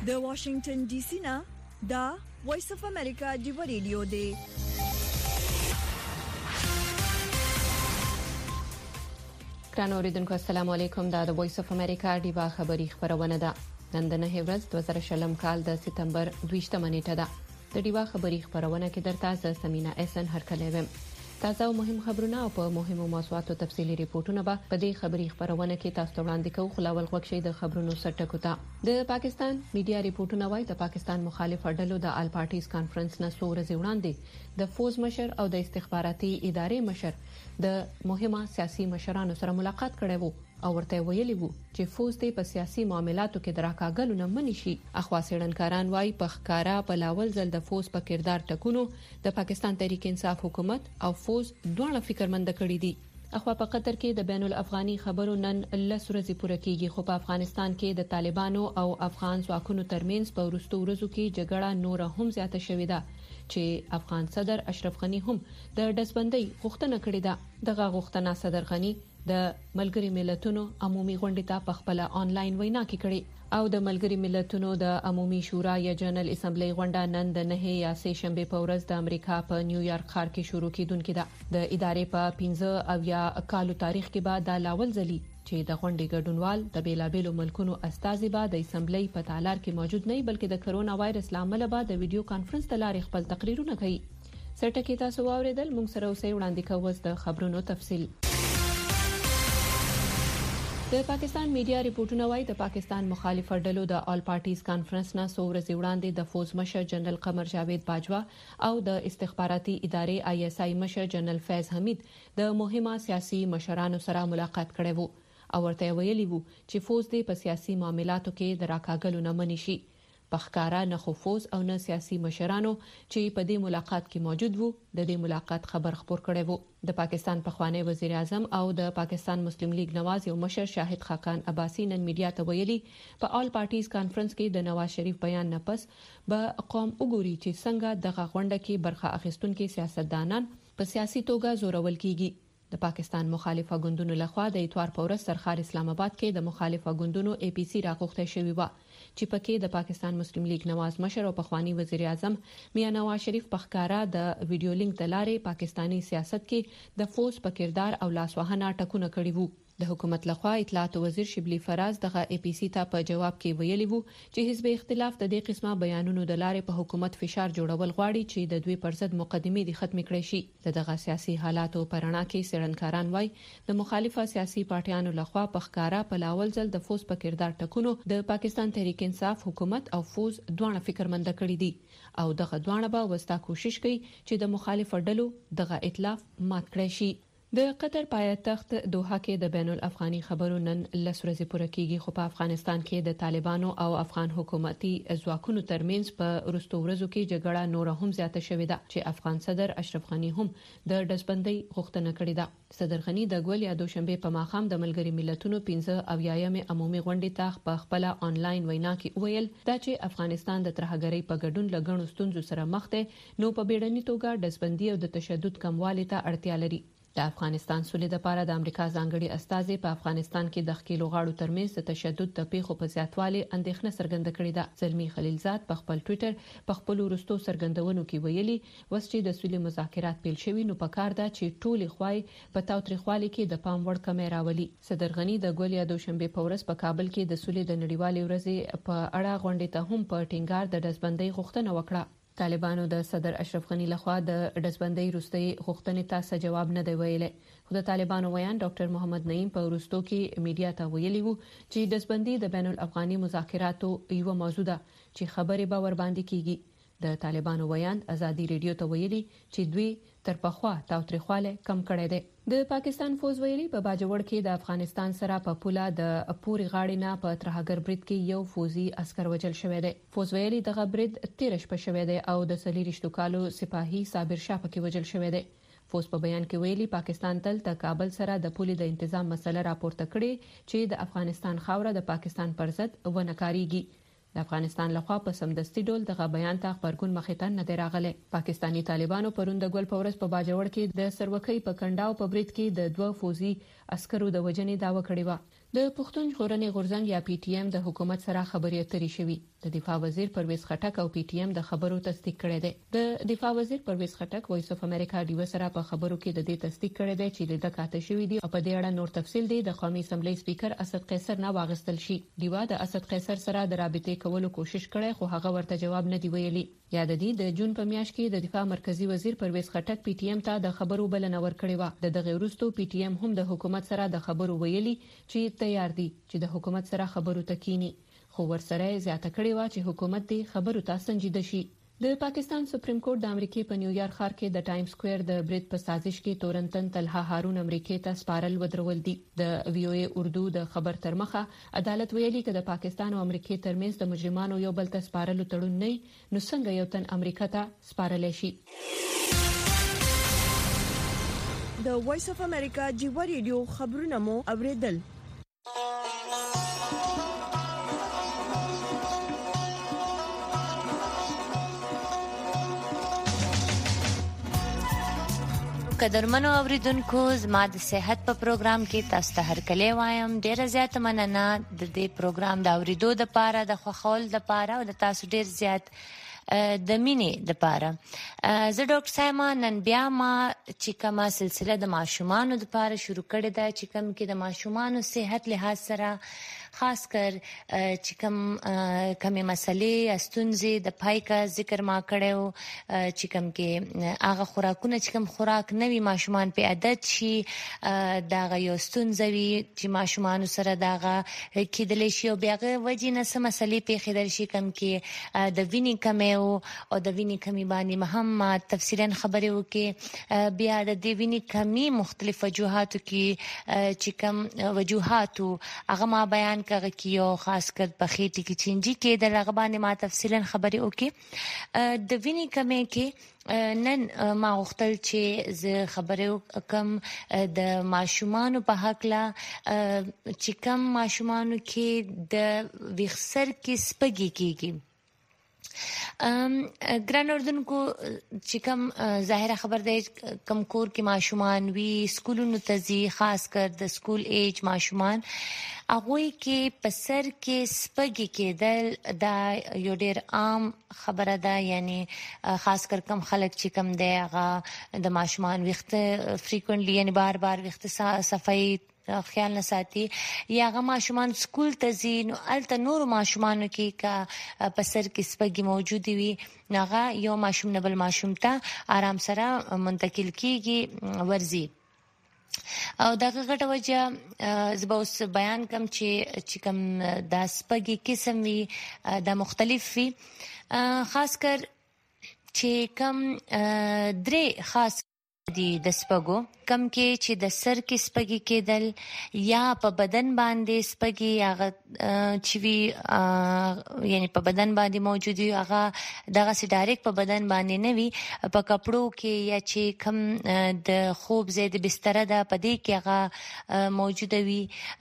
د واشنگټن ډي سي نه دا وایس اف امریکا دی ریډیو دی. ګرانو اوریدونکو السلام علیکم. دا د وایس اف امریکا دی خبری خبرونه ده. نن د 9 ورځ 2020 کال د سپتمبر 20 نیټه ده. د دیوا خبری خبرونه کې درته ز سمینا احسن هرکلی وم. تازه او مهم خبرونه او په مهمو موضوعاتو تفصيلي ریپورتونه به په دې خبری خبرونه کې تاسو ته وړاندې کوو. خلاول غوښشي د خبرونو سرټکو ته د پاکستان میډیا ریپورتونه وايي د پاکستان مخالف ډلو د آل پارټیز کانفرنس نه څو ورځې وړاندې د فوز مشر او د استخباراتي ادارې مشر د مهمه سیاسي مشرانو سره ملاقات کړی وو او ورته ویلي وو چې فوز ته په سیاسي معاملاتو کې دراکاګلو نه منی شي. اخوا سړنکاران وايي په ښکارا په لاول ځل د فوز په کردار ټکونو د پاکستان تحریک انصاف حکومت او فوز دواړه فکرمند کړي دي. اخوا په قطر کې د بین الافغاني خبرو نن لسورځي پوره کیږي، خو په افغانستان کې د طالبانو او افغان ځواکونو ترمنځ په ورستو ورځو کې جګړه نور هم زیاته شوې ده چې افغان صدر اشرف غنی هم د دسبندۍ غوښتنه کړې ده. دغه غوښتنه صدر غنی د ملګری ملتونو عمومي غونډې ته په خپل آنلاین وینا کې کړې او د ملګری ملتونو د عمومي شورا یا جنرال اسمبلی غونډه نن د 9 یا 3 شنبه په ورځ د امریکا په نیویارک ښار کې شروع کیدونکې ده. د ادارې په 15 او یا کالو تاریخ کې بعد د لاول ځلی چې د غونډې ګډونوال د بیلابېلو ملکونو استازي به د اسمبلی په تالار کې موجود نه بلکې د کرونا وایرس لامل به د ویډیو کانفرنس تلارې خپل تقریرونه کوي. سرټکی تاسو واوریدل، موږ سره اوسې وړاندې کوو د خبرونو تفصیل. د پاکستان میډیا ریپورتونه وايي د پاکستان مخالف ډلو د آل پارټیز کانفرنس نه څو ورځې وړاندې د فوز مشر جنرال قمر جاوید باجوا او د استخباراتي ادارې آی اس آی مشر جنرال فیض حمید د مهمه سیاسي مشرانو سره ملاقات کړی وو او ورته ویلي وو چې فوز دې په سیاسي معاملاتو کې د راکاګلو نه منی شي. پخکارا نه خو فوز او نه سیاسي مشرانو چې په دې ملاقات کې موجود وو د دې ملاقات خبر خبر کړی وو. د پاکستان پخوانی وزیر اعظم او د پاکستان مسلم لیگ نواز یو مشر شاهد خاقان عباسی نن میډیا ته ویلي په آل پارټیز کانفرنس کې د نواز شریف بیان نه پس به قوم وګوري چې څنګه دغه غونډه کې برخه اخیستونکو سیاستدانان په سیاسي توګه زورول کیږي. د پاکستان مخالفه ګوندونو لخوا د اتوار په ورځ سرخار اسلام آباد کې د مخالفه ګوندونو اي پي سي راغوښته شوی و چې پکې د پاکستان مسلم لیگ نواز مشر او پخوانی وزیر اعظم میاں نواز شریف پخکارا د ویډیو لینک تلارې پاکستانی سیاست کې د فوز په کردار او لاسوهنه ټکونه کړی وو. د حکومت لخوا اطلاعات وزیر شبلی فراز دغه اي پي سي ته په جواب کې ویلي وو چې حزب اختلاف د دې قسمه بیانونو د لارې په حکومت فشار جوړول غواړي چې د دوی پر ضد مقدمې دي ختم کړي شي. دغه سیاسي حالاتو پرانا کې سړنکاران وای د مخالفه سیاسي پارټیانو لخوا په ښکارا په لاول ځل د فوز په کردار ټکونو د پاکستان تحریک انصاف حکومت او فوز دواړه فکرمند کړي دي او دغه دواړه به وستا کوشش کوي چې د مخالف ډلو دغه ائتلاف مات کړي شي. د قطر پایتخت دوحه کې د بین الافغاني خبرو نن لسورځي پوره کیږي، خو په افغانستان کې د طالبانو او افغان حکومتي ځواکونو ترمنځ په ورستو ورځو کې جګړه نور هم زیاته شوې ده چې افغان صدر اشرف غنی هم د دسبندۍ غوښتنه کړې ده. صدر غنی د ګول یا دوشنبه په ماښام د ملګری ملتونو 15 او یایم عمومي غونډې ته په خپل آنلاین وینا کې ویل دا چې افغانستان د ترهګرۍ په ګډون لګڼو ستونزو سره مخ دی نو په بیړني توګه دسبندۍ او د تشدد کموالي ته اړتیا لري. د افغانستان سولې لپاره د امریکا ځانګړي استازي په افغانستان کې د ښکېلو غاړو ترمنځ د تشدد د پیښو په زیاتوالي اندېښنه څرګنده کړې ده. زلمی خلیلزاد په خپل ټوئیټر په خپل ورستو څرګندونو کې ویلي وس چې د سولې مذاکرات پیل شوي نو پکار ده چې ټولې خواې په تاوتریخوالي کې د پام وړ کمی راولي. صدر غنی د ګول یا دوشنبه په ورځ په کابل کې د سولې د نړیوالې ورځې په اړه غونډې ته هم په ټینګار د دسبندۍ غوښتنه وکړه. طالبانو د صدر اشرف غنی لخوا د دسبندۍ وروستي غوښتنې ته جواب نه دی ویلي، خو د طالبانو ویان ډاکټر محمد نعیم په وروستو کې میډیا ته ویلي وو چې دسبندۍ د بین الافغاني مذاکراتو یو موضوع ده چې خبرې به ور باندې کیږي. د طالبانو ویان ازادي ریډیو ته ویلي چې دوی تر پخوا تاوتریخواله کم کړی دی. د پاکستان فوز ویلي په باجوړ کې د افغانستان سره په پوله د پوري غاړې نه په ترهګر برید کې یو فوزي عسكر وجل شوی دی. فوز ویلي دغه برید 13 شپه شوی دی او د 40 کالو سپاهي صابر شاه پکې وجل شوی دی. فوز په بیان کې ویلي پاکستان تل د کابل سره د پولي د تنظیم مسله راپورته کړي چې د افغانستان خاوره د پاکستان پر ضد ونه کاریږي. د افغانستان لخوا په سمدستي ډول دغه بیان ته خبرګون مخې ته نه دی راغلی. پاکستانی طالبانو پرون د ګل پورس په باجوړ کې د سروکۍ په کنډاو په برید کې د دوه فوزي عسکرو د وجنې داوا کړې و. د پښتون ژغورنې غورځنګ یا پی ټی ایم د حکومت سره خبرې اترې شوې. د دفاع وزیر پرویز خټک او پی ټی ایم د خبرو تصدیق کړی دی. د دفاع وزیر پرویز خټک وایس اف امریکا ډیو سره په خبرو کې د دې تصدیق کړی دی چې د کاته شوی دی او په دې اړه نور تفصیل دی د قومي اسمبلی سپیکر اسد قیصر نه واغستل شي. ډیو د اسد قیصر سره د رابطې کولو کوشش کړي خو هغه ورته جواب نه دی ویلي. یاد دی د جون په میاشت کې د دفاع مرکزی وزیر پرویز خټک پی ټی ایم ته د خبرو بلنه ورکړې و. دغه وروسته پی ټی ایم هم د حکومت سره د خبرو ویلي چې تیار دي چې د حکومت سره خبرو تکینی، خو ورسره زیاته کړې و چې حکومت دې خبرو ته سنجیده شي. د پاکستان سپریم کورټ د امریکای په نیویارک ښار کې د ټایم سکوير د برید په سازش کې تورنتن طلحه هارون امریکای ته سپارل ودرول دي. د وی او ای اردو د خبر تر مخه عدالت ویلي چې د پاکستان او امریکای ترمنځ د مجرمانو یو بل ته سپارلو تړون نه نو څنګه یو تن امریکا ته سپارل شي. د وایس اف امریکا جیو ریډیو خبرونه مو اوریدل. قدرمنو اوریدونکو، زما د صحت په پروګرام کې تاسو ته هرکلی وایم. ډیره زیاته مننه د دې پروګرام د اوریدو د پاره، د خوښول د پاره او د تاسو ډیر زیات د مینې د پاره. زه ډاکټر سایما نن بیا ما چې کومه سلسله د ماشومانو د پاره شروع کړې ده چې کوم کې د ماشومانو صحت لحاظ سره خاص کر چې کومه مسلې استونزې د پایکا ذکر ما کړو چې کوم کې هغه خوراکونه چې کوم خوراک نوي ماشومان په عادت شي دا غو استونزوي چې ماشومان سره داغه کېدل شي او بیا وجې نه سم مسلې په خیدل شي کوم کې د وینې کمی او د وینې کمی باندې مهم تفصیلا خبرې وکي. بیا د دې وینې کمی مختلف وجوهاتو کې چې کوم وجوهاتو هغه ما بیان کغه کیو خاص کر په خېټې کې چینجی کې د لغه باندې ما تفصیلا خبرې وکي. د وینې کمی کې نن ما غوښتل چې زه خبرې کوم د ماشومانو په حق لا چې کوم ماشومانو کې د ویښسر کې سپږی کېږي. ګران اردوونکو چې کوم ظاهره خبر دی کم کور کې ماشومان وی سکولونو ته ځي، خاص کر د سکول ایج ماشومان هغوی کې په سر کې سپږی کېدل دا یو ډېر عام خبره ده. یعنی خاص کر کم خلک چې کم دی هغه د ماشومان ویښته فریکوینټلی یعنی بار بار ویښته صفایي خیال نه ساتي یا هغه ماشومان سکول ته ځي نو الته نور ماشومانو کې کا په سر کې سپږی موجود وي هغه یو ماشوم نه بل ماشوم ته آرام سره منتقل کیږي ورزي. او دغه غټه وجه زه به اوس بیان کوم چې کوم د سپږی قسم وي د مختلف وي. خاص کر چې کوم درې خاص دی د سپږو کم کې چې د سر کې سپږی کېدل یا په بدن باندې سپږی هغه چې وی یعنی په بدن باندې موجود وي هغه دغه سي ډایرکټ په بدن باندې نه وي په کپړو کې یا چې کم د خوب زید بستر ده په دې کې هغه موجود وي.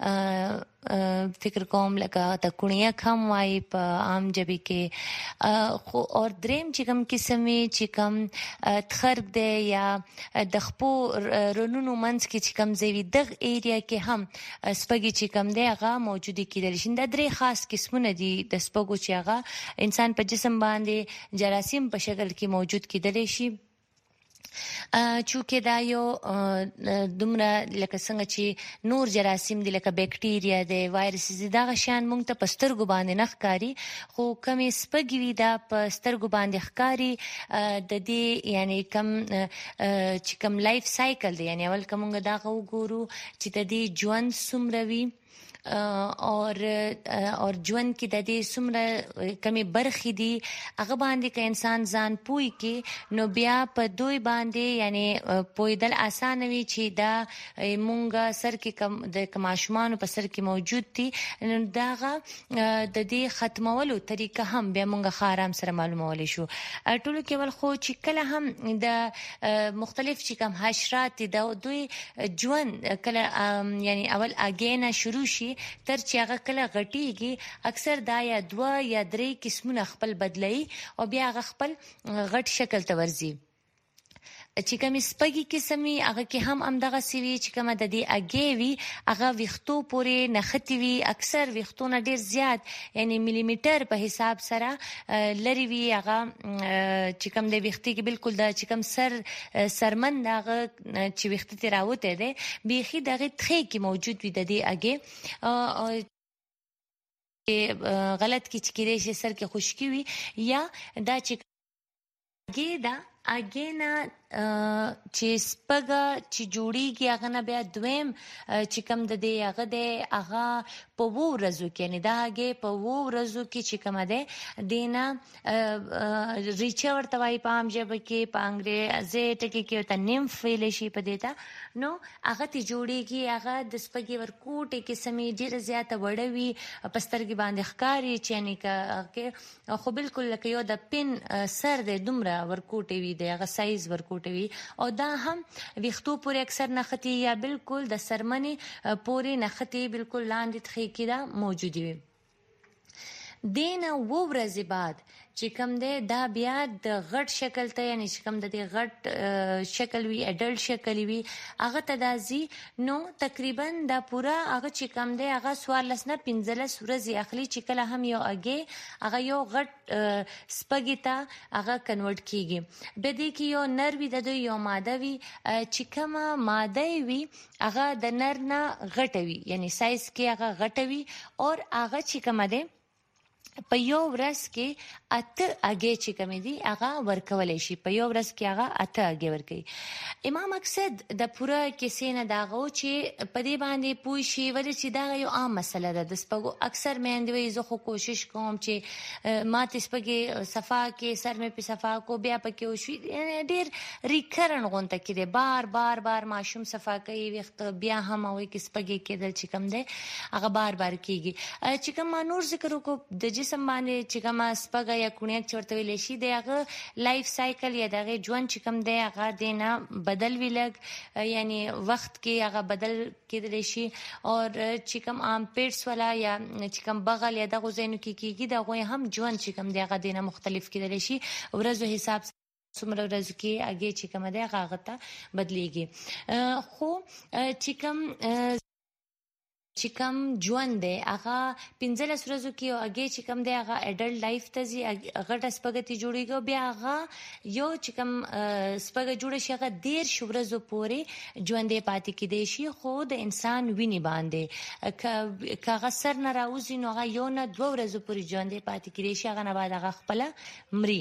فکر کوم لکه د کونیا کم وای په عام جبي کې خو اور دریم چې کوم قسمه چې کوم تخرب دی یا د خپو رونونو منځ کې چې کوم زوی دغ ایریا کې هم سپږی چې کوم دی هغه موجودي کېدل شي. دا درې خاص قسمونه دي د سپږو چې هغه انسان په جسم باندې جراثیم په شکل کې موجود کېدل شي. چونکه دا یو دومره لکه څنګه چې نور جراثیم دي لکه بیکټیریا دي وایرس دي دا غشان مونږ ته پسترګو باندې نه ښکاری خو کمی سپږی وي دا پسترګو باندې ښکاری د دې یعنی کم چې کم لایف سایکل دی یعنی اول کومه دا وګورو چې د دې ژوند څومره وي اور ژوند کې د دې څومره کمی برخې دي هغه باندې که انسان ځان پوي کې نو بیا په دوی باندې یعنی پویدل آسان وي چې دا مونږه سر کې کم د ماشومانو په سر کې موجود دي نو داغه د دې ختمولو طریقه هم بیا مونږه خارام سره معلومول شو. ټولو کې ول خو چې کله هم د مختلف چې کم حشرات د دوی ژوند کله یعنی اول اگینا شروع شي تر چې هغه کله غټیږي اکثر دا یا 2 یا 3 قسمونه خپل بدلای او بیا هغه خپل غټ شکل ته ورځي. چې کوم سپګي قسمي هغه کې هم همدغه سوي چې کومه د دې اګې وي هغه ویختو پورې نښتي وي اکثر ویختونه ډیر زیات یعنی ملي په حساب سره لري وي هغه چې کوم د ویختي کې بالکل د چې کوم سرمن هغه چې ویختي ته راوته دی بیخي دغه تخې کې موجود وي د دې اګې غلط کی چکیدې شي سر کې خشکی وي یا دا چې اګې دا اګینا چې سپګه چې جوړیږي هغه نه بیا دویم چې کوم د دې هغه د هغه په وو ورځو کې نه دا هغه په وو ورځو کې چې کوم ده دینا ریچا ورته وای په عام ژبه کې په انګریزي ټکی کې ته نیمف ویل شي په دیتا نو هغه ته جوړیږي هغه د سپګي ورکوټه کې سمې ډیره زیاته وړوي پسترګي باندې ښکاری چې نه کې خو بالکل لکه یو د پن سر د دومره ورکوټه وي د هغه سایز ورکوټه او دا هم ویختو پورې اکثر نختی یا بالکل د سرمنی پورې نختی بالکل لاندې تخې کې دا موجود وي دینه وو ورځې بعد چې کوم دی دا بیا د غټ شکل ته یعنی چې کوم د دې غټ شکل وي اډلټ شکل وي هغه ته دازي نو تقریبا دا پورا هغه چې کوم دی هغه 14 نه 15 ورځې اخلي چې کله هم یو اگې هغه یو غټ سپګی ته هغه کنورټ کیږي به دې کې یو نر وي د یو ماده وي چې کومه ماده وي هغه د نر نه غټ وي یعنی سایز کې هغه غټ وي او هغه چې کومه ده په یو ورځ کې اته اگې چې کوم دي هغه ورکولې شي په یو ورځ کې هغه اته اگې ورکي امام مقصد د پوره کیسې نه داغو چې په دې باندې پوي شي ولې چې دا یو عام مسله ده د سپګو اکثر مېندوي زه خو کوشش کوم چې ما ته سپګي صفا کې سر مې په صفا کو بیا پکې وشي ډیر ریکرن غونته کې بار بار ماشوم صفا کوي وخت بیا هم وي کې سپګي کېدل چې کوم ده هغه بار کیږي چې کوم نور ذکر کو د جسم باندې چې کوم سپګه یا کونیک چورته ویل شي دغه لایف سایکل یا دغه ژوند چې کوم دی هغه دینه بدل ویلګ یعنی وخت کې هغه بدل کېدل شي او چې کوم عام پیټس ولا یا چې کوم بغل یا دغه زینو کې کېږي دغه هم ژوند چې کوم دی هغه دینه مختلف کېدل شي ورځو حساب څومره ورځو کې اگې چې کوم دی هغه ته بدليږي خو چې کوم ژوند دی هغه 15 ورځو کې او اگې چې کوم دی هغه اډلټ لایف ته زی غټ سپګتی جوړیږي بیا هغه یو چې کوم سپګ جوړ شي هغه ډیر ورځو پورې ژوند پاتې کېدی شي خو د انسان ویني باندې کاغه سر نه راوځي نو هغه یو نه 2 ورځو پورې ژوند پاتې کېدی شي هغه نه بعد هغه خپل مري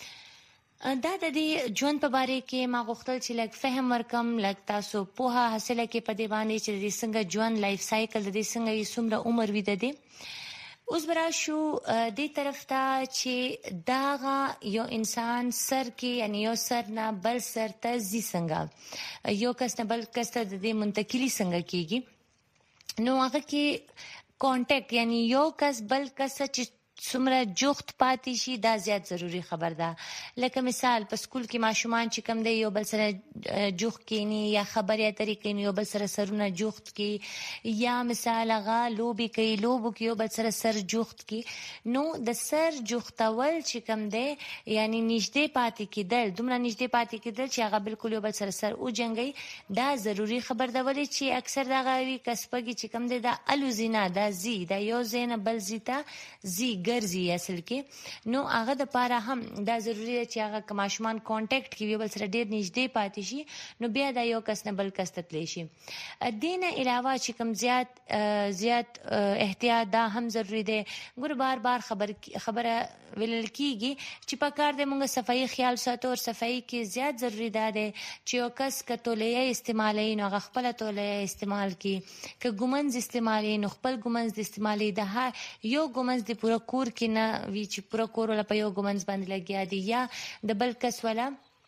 دا د دې ژوند په باره کې ما غوښتل چې لږ فهم ورکم لږ تاسو پوهه حاصله کې په دې باندې چې د څنګه ژوند لایف سایکل د دې څنګه یې څومره عمر وي د دې اوس برا شو دې طرف ته چې داغه یو انسان سر کې یعنی یو سر نه بل سر ته زی څنګه یو کس نه بل کس ته د دې منتقلی څنګه کیږي نو هغه کې کانټیکټ یعنی یو کس بل کس چې څومره جوخت پاتې شي دا زیات ضروری خبر ده لکه مثال په سکول کې ماشومان چې کم دی یو بل سره جوخت کینی یا خبرې اترې کینی یو بل سره سرونه جوخت کی یا مثال هغه لوبي کوي لوبو کې یو بل سره سر جوخت کی نو د سر جوختول چې کم دی یعنی نږدې پاتې کېدل دومره نږدې پاتې کېدل چې هغه بالکل یو بل سره سر او جنگي دا ضروری خبر ده ولې چې اکثر دا غوي کسبګي چې کم دی دا الوزینا دا زی دا یو زین بل زیتا زی ګرځي اصل کې نو هغه د پاره هم دا ضروری دی چې هغه کماشمان کانټیکټ کوي بل سره ډیر نږدې پاتې شي نو بیا دا یو کس نه بل کس ته تلی شي دینه علاوه چې کوم زیات احتیاط دا هم ضروری دی ګور بار خبره ویل کیږي چې په کار د موږ صفائی خیال ساتو او صفائی کې زیات ضروری ده چې یو کس کتولې استعمالي نو خپل تولې استعمال کی ک ګومنز استعمالي نو خپل ګومنز استعمالي ده یو ګومنز د پوره کور کې نه وی چې پوره کور ولا په یو ګومنز باندې لګیا دي یا د بل کس ولا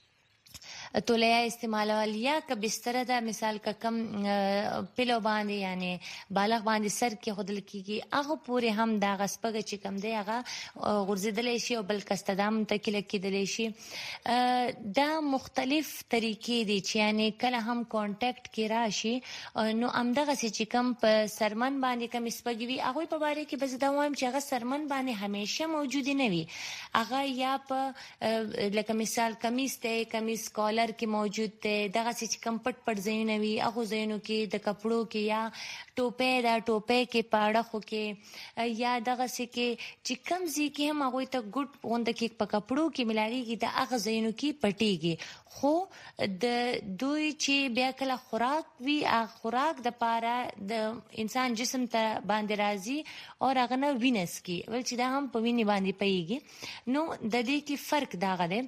تولیا استعمالول یا ک بستر ده مثال ک کم پلو باندې یعنی بالغ باندې سر کې خودل کیږي هغه پوره هم دا غسپګه چې کم دی هغه غرزیدل شي او بل کستدام تکل کېدل شي دا مختلف طریقې دي چې یعنی کله هم کانټیکټ کې راشي نو امدغه چې کم په سرمن باندې کم سپګي وي هغه په باره کې بس دا وایم چې هغه سرمن باندې همیشه موجود نه وي هغه یا په لکه مثال کمیس ته کمیس کالر پارلر کې موجود دی، دغسې چې کوم پټ پټ ځایونه وي هغو ځایونو کې د کپړو کې یا ټوپۍ ده ټوپۍ کې په اړخو کې یا دغسې کې چې کوم ځای کې هم هغوی ته ګوټ غونده کې په کپړو کې ملاویږي د هغه ځایونو کې پټیږي. خو د دوی چې بیا کله خوراک وي هغه خوراک د پاره د انسان جسم ته باندې راځي او هغه نه وینه څکي، ول چې دا هم په وینې باندې پیږي. نو د دې کې فرق دغه دی.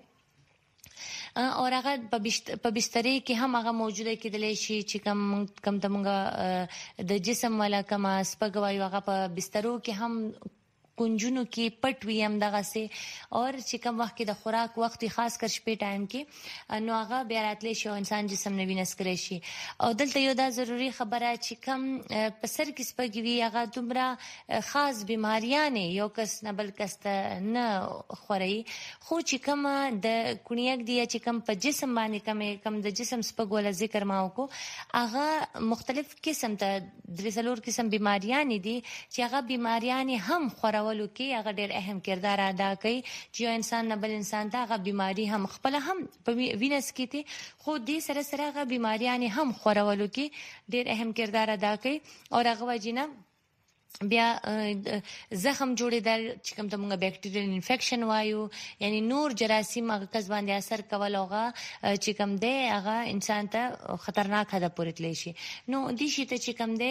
او هغه په بسترې کې هم هغه موجوده کېدلی شي چې کم ته مونږ د جسم والا کومه سپږه وایو هغه په بسترو کې هم کنجونو کې پټ وي هم دغسې. اور چې کوم وخت کې د خوراک وخت وي خاص کر شپې ټایم کې نو هغه بیا راتلی شي او انسان جسم نه وینه څکلی شي. او دلته یو دا ضروري خبره چې کوم په سر کې سپږې وي هغه دومره خاص بیماریانې یو کس نه بل کس ته نه خوروي. خو چې کومه د کونیک دی چې کوم په جسم باندې کوم د جسم سپږ والا ذکر ما وکړو هغه مختلف قسم ته 3-4 قسم بیماریانې دي چې هغه بیماریانې هم خورو ولو کې هغه ډېر اهم کردار ادا کوي چې یو انسان نه بل انسان ته هغه بیماری هم خپله هم په وینه څکي خو دې سره سره هغه بیماریانې هم خورولو کې ډېر اهم کردار ادا کوي. او هغه وجې نه بیا زخم جوړېدل چې کوم ته مونږ بیکټیریل انفیکشن وایو یعنی نور جراثیم هغه کس باندې اثر کول هغه چې کوم دی هغه انسان ته خطرناک حده پورې تللی شي. نو دې شي ته چې کوم دی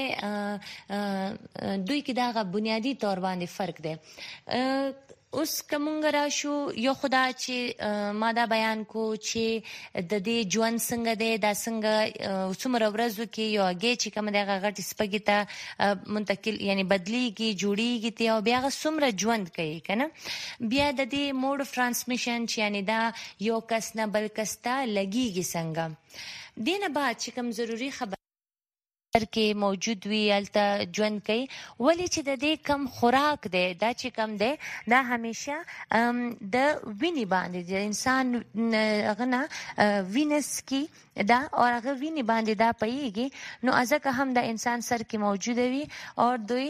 دوی کې د هغه بنیادي طور باندې فرق دی. اوس که مونږ راشو یو خدا چې ما دا بیان کو چې د دې ژوند څنګه دی دا څنګه څومره ورځو کې یو هګۍ چې کومه دی هغه غټې سپږې ته منتقل یعنی بدلیږي جوړیږي تی او بیا هغه څومره ژوند کوي که نه. بیا د دې موډ اف ټرانسمیشن چې یعنی دا یو کس نه بل کس ته لګیږي څنګه. دې نه بعد چې کوم ضروري خبر کې موجود وي هلته ژوند کوي. ولې چې د دې کم خوراک دی دا چې کم دی دا همیشه د وینې باندې د انسان هغه نه وینه څکي دا او هغه وینې باندې دا پیږي. نو ځکه هم د انسان سر کې موجوده وي او دوی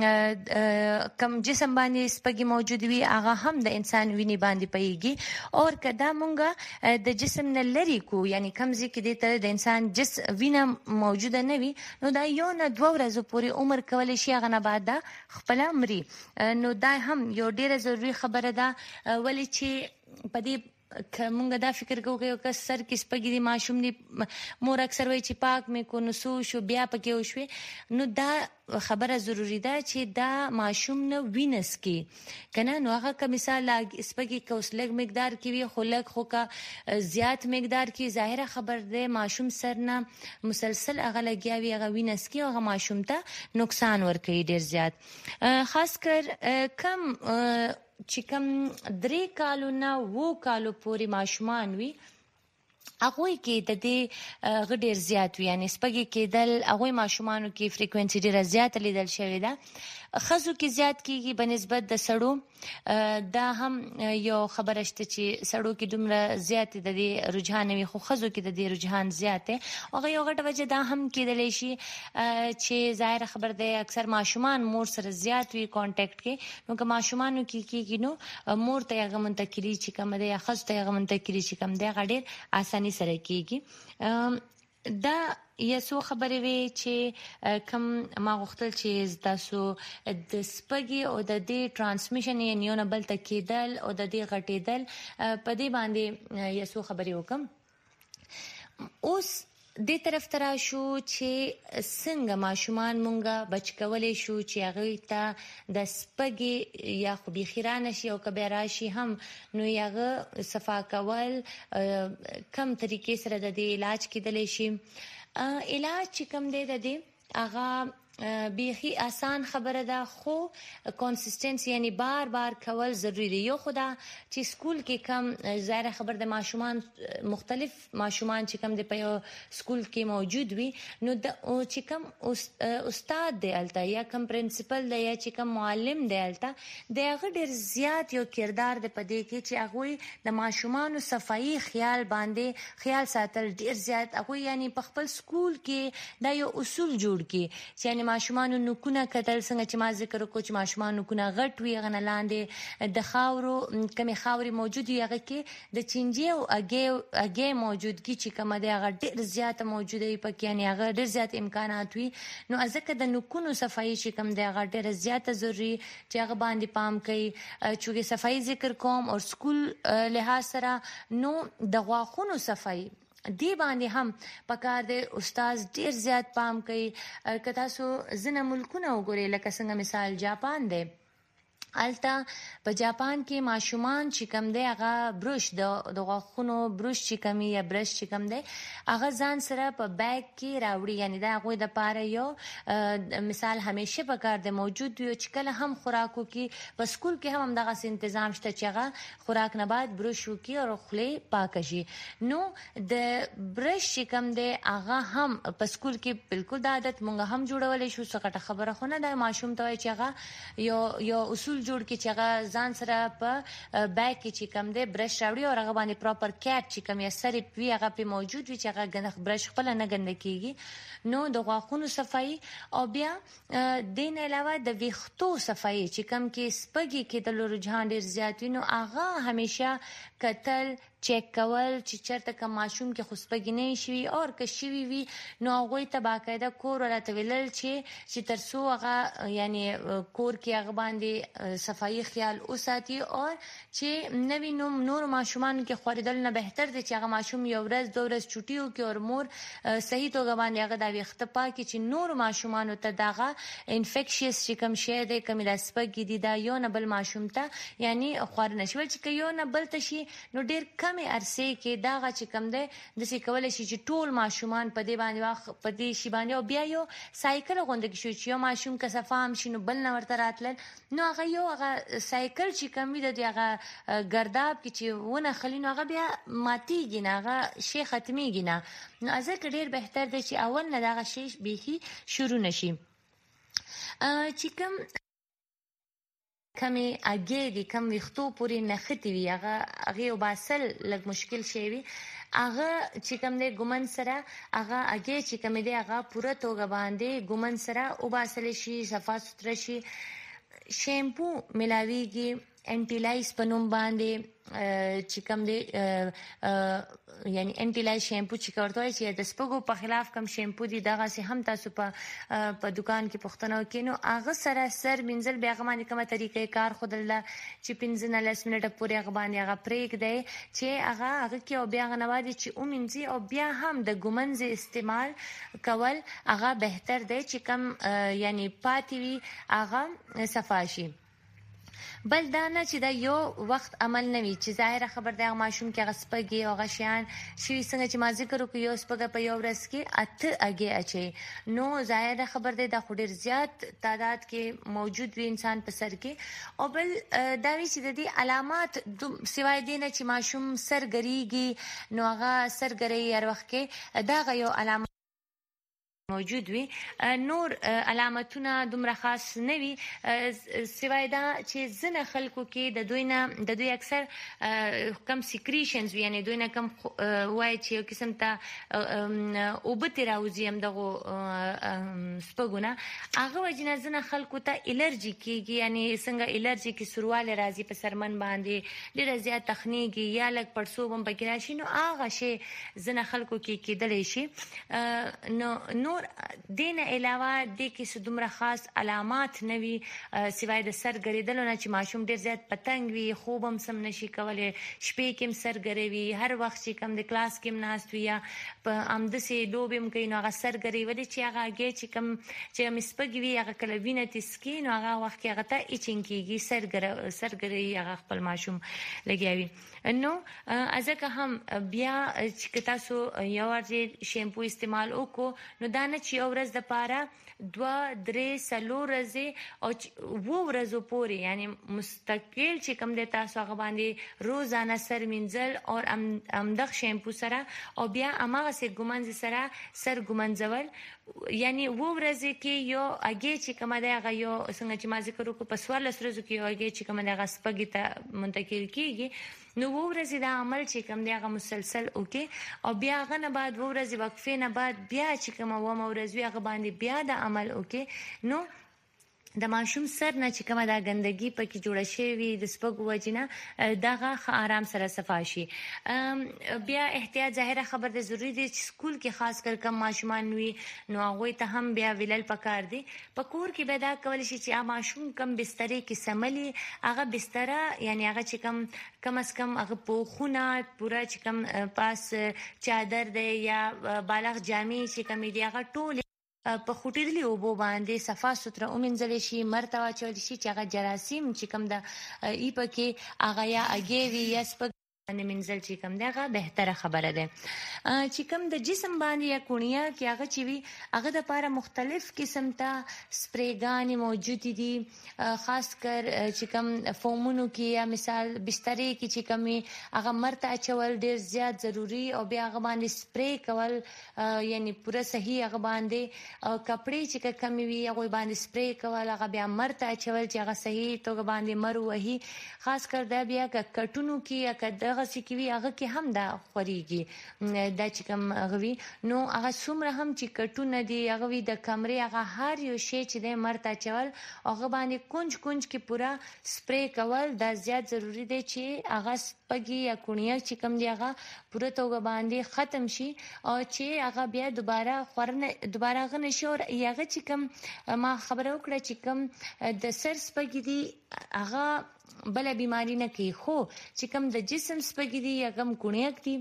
کم جسم باندې سپږې موجود وي هغه هم د انسان وینې باندې پیږي. او که دا مونږ د جسم نه لرې کو یعنی کم ځای کې دی ته د انسان وینه موجوده نه وي نو دا یو نه 2 ورځو پورې عمر کولی شي هغه نه بعد دا خپله مري. نو دا هم یو ډیره ضروري خبره ده. ولې چې په دې که مونږ دا فکر کوو که یو کس سر کې سپږې دي ماشوم دی مور اکثر وایي چې پاک مې کو نو څه شو بیا پکې وشوې نو دا خبره ضروري ده چې دا ماشوم نه وینه څکي که نه. نو هغه که مثال سپږې که اوس لږ مقدار کې وي خو لږ خو که زیات مقدار کې ظاهره خبر دی ماشوم سر نه مسلسل هغه لګیا وي هغه وینه څکي او هغه ماشوم ته نقصان ورکوي ډېر زیات. خاص کر کم چې کوم 3 کالو نه 7 کالو پورې ماشومان وي هغوی کې د دې هغه ډېر زیات وي یعنې سپږې کېدل هغوی ماشومانو کې فریکوینسي ډېره زیاته لیدل شوې ده. ښځو کې زیات کېږي په نسبت د سړو. دا هم یو خبره شته چې سړو کې دومره زیات د دې رجحان وي خو ښځو کې د دې رجحان زیات دی. هغه یو غټه وجه دا هم کېدلی شي چې ظاهره خبر دی اکثر ماشومان مور سره زیات وي کانټیکټ کې. نو که ماشومانو کې کېږي نو مور ته هغه منتقلي چې کومه دی یا ښځو ته هغه منتقلي چې کوم دی هغه ډېر اساني سره کېږي. دا یا څو خبرې وي چې کوم ما غوښتل چې تاسو د سپږې او د دې ټرانسمیشن یعنې یو نه بل ته کېدل او د دې غټېدل په دې باندې یا څو خبرې وکړم. اوس دې طرف ته راشو چې څنګه ماشومان مونږه بچ کولی شو چې هغوی ته د سپږې یا خو بیخي رانه شي او که بیا راشي هم نو هغه صفا کول کم طریقې سره د دې علاج کېدلی شي. علاج چې کوم دی د دې هغه بیخي آسان خبره ده خو کنسیسټنسي یعنی بار بار کول ضروری دی. یو خدا چې سکول کې کم ظاهره خبر د ماشومان مختلف ماشومان چې کم د په یو سکول کې موجود وي نو د چې کم استاد دی هلته یا کم پرنسپل دی یا چې کم معلم دی هلته د هغه ډېر زیات یو کردار دی په دې کې چې هغوی د ماشومانو صفایي خیال باندې خیال ساتل ډېر زیات هغوی یعنی په خپل سکول کې دا یو اصول جوړ کړي چې یعنی یعنی ماشومان نوکونه کتل څنګه چې ما ذکر وکړو چې ماشومان نوکونه غټ وي هغه لاندې د خاورو کمې خاورې موجود وي هغه کې د چینجي او اګې موجودګي چې کومه دی هغه ډېر زیاته موجوده وي پکې یعنی هغه ډېر زیات امکانات وي نو ځکه د نوکونو صفایي چې کوم دی هغه ډېره زیاته ضروري چې هغه باندې پام کوي چونکې صفایي ذکر کوم او سکول لحاظ سره نو د غاښونو صفایي دی باندې هم پکار دی استاد ډیر زیات پام کوي که تاسو ځینې ملکونه وګورئ لکه څنګه مثال جاپان دی الته په جاپان کې ماشومان چې کوم دی هغه بروش د غاښونو بروش چې کوم یا برش چې کوم دی هغه ځان سره په بیگ کې راوړي یعنی دا هغوی دپاره یو مثال همیشه پکار دی موجود وي چې کله هم خوراکو کې په سکول کې هم همدغسې تنظام شته چې هغه خوراک نه بعد بروش وکړي او خولې پاکه شي نو د برش چې کوم دی هغه هم په سکول کې بالکل د عادت مونږ هم جوړولی شو څه غټه خبره خو نه ده ماشوم ته وایي چې هغه یو اصول جوړ کی چې هغه ځان سره په بیگ کې چې کوم دی برش راوړي او هغه باندې پراپر کیپ چې کوم یا سرې وي هغه پرې موجود وي چې هغه برش خپله نه ګنده کیږي نو د غاښونو صفایي او بیا دین علاوه د ویښتو صفایي چې کوم کې سپږې کېدلو رجحان ډېر زیات وي نو هغه همیشه کتل چیک کول چې چرته کوم ماشوم کې خو سپږې نه شوي او که شوي وي نو هغوی ته باقاعده کور ورته ویلل چې تر څو هغه یعنی کور کې هغه باندې صفایي خیال وساتي او چې نوي نور ماشومانو کې خورېدل نه بهتر دی چې هغه ماشوم یو ورځ دو ورځ چوټي وکړي او مور صحیح توګه باندې هغه دا ویښته پاکي چې نور ماشومانو ته دغه انفیکشیس چې کوم شی دی کومې دا سپږې دي دا یو نه بل ماشوم ته یعنی خور نه شي چې که یو نه بل ته شي نو ډېر کمې عرصې کې دغه چې کوم دی داسې کولی شي چې ټول ماشومان په دې باندې په دې شي باندې او بیا یو سایکل غونډه کې شو چې یو ماشوم که صفا هم شي نو بل نه ورته راتلل نو هغه سایکل چې کوم وي د هغه ګرداب کې چې ونه خلي نو هغه بیا ماتیږي نه هغه شی ختمیږي نه نو ځکه ډېر بهتر دی چې اول نه دغه شی بیخي شروع نشي چې کوم کمی اگې دي کم ویښتو پورې نښتې وي هغې وباسل لږ مشکل شی وي هغه چې کوم دی ګومن سره هغه اگې چې کومې دی هغه پوره توګه باندې ګومن سره وباسلی شي صفا سوتره شي شیمپو ملاویږي انټي لایس په نوم باندې چې کوم دی یعنی انټي لایس شیمپو چې ورته وایي چې د سپږو په خلاف کوم شیمپو دي دغسې هم تاسو په دکان کې پوښتنه وکړئ نو هغه سره سر مینځل بیا هغه باندې کومه طریقې کار ښودله چې 15-10 منټه پورې هغه باندې هغه پرېږدی چې هغه کې او بیا هغه نه بعد چې ومینځي او بیا هم د ګومنځ استعمال کول هغه بهتر دی چې کوم یعنی پاتې وي هغه صفا شي بل دا نه چې دا یو وخت عمل نه وي چې ظاهره خبر دی هغه ماشوم کې هغه سپږې او هغه شیان شوي څنګه چې ما ذکر وکړو یو سپږه په یو ورځ کې 8 اګې اچوي نو ظاهره خبر دی دا خو ډېر زیات تعداد کې موجود وي انسان په سر کې او بل دا وي چې د دې علامات سوای دی نه چې ماشوم سر ګریږي نو هغه سر ګری هر وخت کې دغه یو علامه موجود وي نور علامتونه دومره خاص نه وي سوای دا چې ځینې خلکو کې د دوی اکثر کم سیکریشنز وي یعنی دوی نه کم وایي چې یو قسم ته اوبه ترې راوځي همدغو سپږو نه هغه وجې نه ځینې خلکو ته الرجي کېږي یعنی څنګه الرجي کې سوروالی راځي په سرمن باندې ډېره زیات تخنیږي یا لږ پړسوب هم پکې راشي نو هغه شی ځینې خلکو کې کېدلی شي نو نور دین علاوه د کې دومره خاص علامات نه وي سوای د سر ګرېدلو نه چې ماشوم ډېر زیات پتنګ وي خوب هم سم نشي کولی شپې کې هم سر ګری وي هر وخت چې کوم د کلاس کې هم ناست وي یا په همداسې لوبې هم کوي نو هغه سر ګری ولې چې هغه هګۍ چې کوم چې سپږې وي هغه کله وینه تسکي نو هغه وخت کې هغه ته ایچینګ کېږي سر ګری هغه خپل ماشوم لګیا وي نو ځکه هم بیا چې تاسو یو ځل شیمپو استعمال وکړو نو دا نه چې یو ورځ دپاره 2-3-4 ورځې او 7 ورځو پورې یعنی مستقل چې کوم دی تاسو هغه باندې روزانه سر مینځل او همدغه شیمپو سره او بیا هماغسې ګومنځ سره سر ګومنځول یعنی 7 ورځې کې یو هګۍ چې کومه دی هغه یو څنګه چې ما ذکر وکړو په 14 ورځو کې یو هګۍ چې کومه دی هغه سپږې ته منتقل کېږي نو ورځې دا عمل چې کوم دی هغه مسلسل وکي او بیا هغه نه بعد ورځې وقفې نه بعد بیا چې کوم ورځ وي هغه باندې بیا د عمل وکي نو د ماشوم سر نه چې کومه دا ګندګي پکې جوړه شوی د سپګو وجنه دغه آرام سره صفا شي بیا احتیاط ظاهره خبر ده ضروری دي چې سکول کې خاص کر کم ماشومان وي نو هغه ته هم بیا ویلل پکار دي پکور کې پیدا کول شي چې ماشوم کم بسترې کې سملي هغه بستر یعنی هغه چې کم از کم هغه پوخونه پورا چې کم پاس چادر ده یا بالغ جامې چې کم دی هغه ټول په خوټېدلې اوبو باندې صفا سوتره ومنځل شي مرته واچول شي چې هغه جراثیم چې کوم د ای پکې هغه یا اګېوي یا سپک باندې منځل چې کوم دغه بهتره خبره ده چې کوم د جسم باندې یا کونیا کې هغه چې وي هغه د لپاره مختلف قسم ته سپریګانې موجود دي خاص کر چې کوم فومونو کې یا مثال بسترې کې چې کومي هغه مرته اچول ډیر زیات ضروری او بیا هغه باندې سپری کول یعنی پوره صحیح هغه باندې کپڑے چې کمی وي هغه باندې سپری کول هغه بیا مرته اچول چې هغه صحیح توګه باندې مرو وهي خاص کر دا بیا کټونو کې یا هغه سکوي هغه کې هم دا خوريږي دا چې کوم غوي نو هغه څومره هم چې کټونه دي هغه وي د کمرې هغه هر یو شی چې د مرته چول هغه باندې کونج کې پورا سپری کول دا زیات ضروری دی چې هغه سپګي یا کونیا چې کوم دی هغه پوره توګه باندې ختم شي او چې هغه بیا دوباره غنه شو هغه چې کوم ما خبره وکړه چې کوم د سر سپګي دی هغه بل بیماری نه کوي خو چې کوم د جسم سپګي دي یا کوم کونیک دي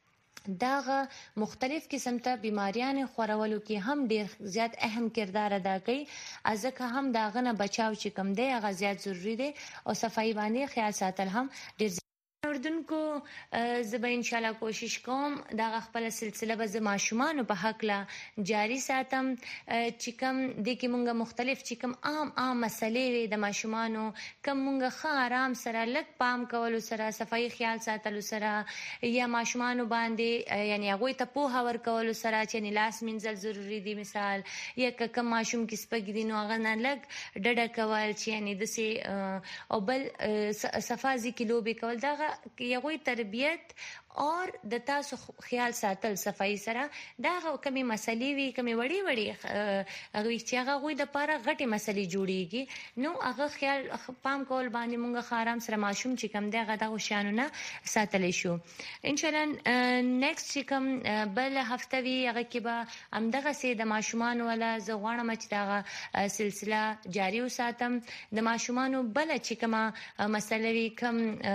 داغه مختلف قسم ته بیماریان خورولو کې هم ډیر زیات اهم کردار ادا کوي ځکه هم داغه نه بچاو چې کوم دی هغه زیات ضروری دی او صفائی باندې خیال ساتل هم ډیر اردن کو زب ان شاء الله کوشش کوم دا خپل سلسله به ماشومان په حق لا جاری ساتم چې کوم د کې مونږه مختلف چې کوم عام مسلې د ماشومانو کوم مونږه ښه آرام سره لک پام کول سره صفائی خیال ساتل سره یا ماشومانو باندې یعنی هغه ته په هور کول سره چې لاس منځل ضروری دی مثال یا کوم ماشوم کې سپګ دي نو هغه نه لک ډډه کول چې یعنی د سي او بل صفازي کیلو به کول دا یوه تربیت اور د تاسو خیال ساتل صفائی سره دا کمی مسلې وی کمی وړي هغه چې هغه غوي د پاره غټي مسلې جوړيږي نو هغه خیال پام کول باندې مونږه خارام سره ماشوم چې کم دی غدا غشانونه ساتل شو ان شاء الله نیکست چې کم بل هفته وی هغه کې به همدغه سي د ماشومان ولا زغوانه مچ دغه سلسله جاری وساتم د ماشومان بل چې کما مسلې وی کم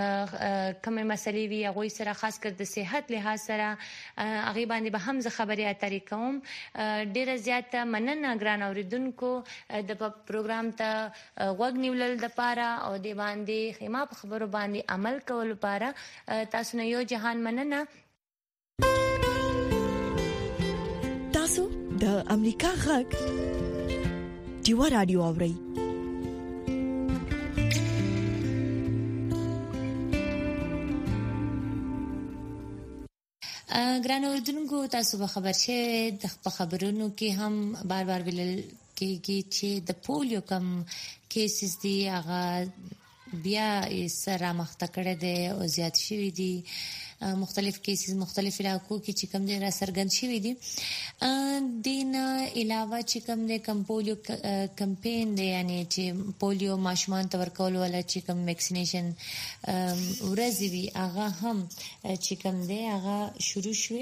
مسلې وی هغه سره خاص د صحت لحاظ سره هغه باندې به هم خبري اترې کوم ډیره زیاته مننه ګران اوریدونکو د پروګرام ته وګ نیولل د پاره او د باندې خیمه په خبرو باندې عمل کول لپاره تاسو نه یو جهان مننه تاسو د امریکا غږ دیوا رادیو اورئ ګران اوردونکو تاسو به خبر شئ د خبرونو کې هم بار ویل کېږي چې د پولیو کم کیسز دي هغه بیا سره مخته کړه دي او زیات شوي دي مختلف کیسز مختلف علاقو کې چې کوم دي را سرګند شوي دي دین علاوه چې کوم دي کم پولیو کمپین دی یعنی چې پولیو ماشومان ته ورکول ولا چې کوم ویکسینیشن ورځي وي هغه هم چې کوم دی هغه شروع شوه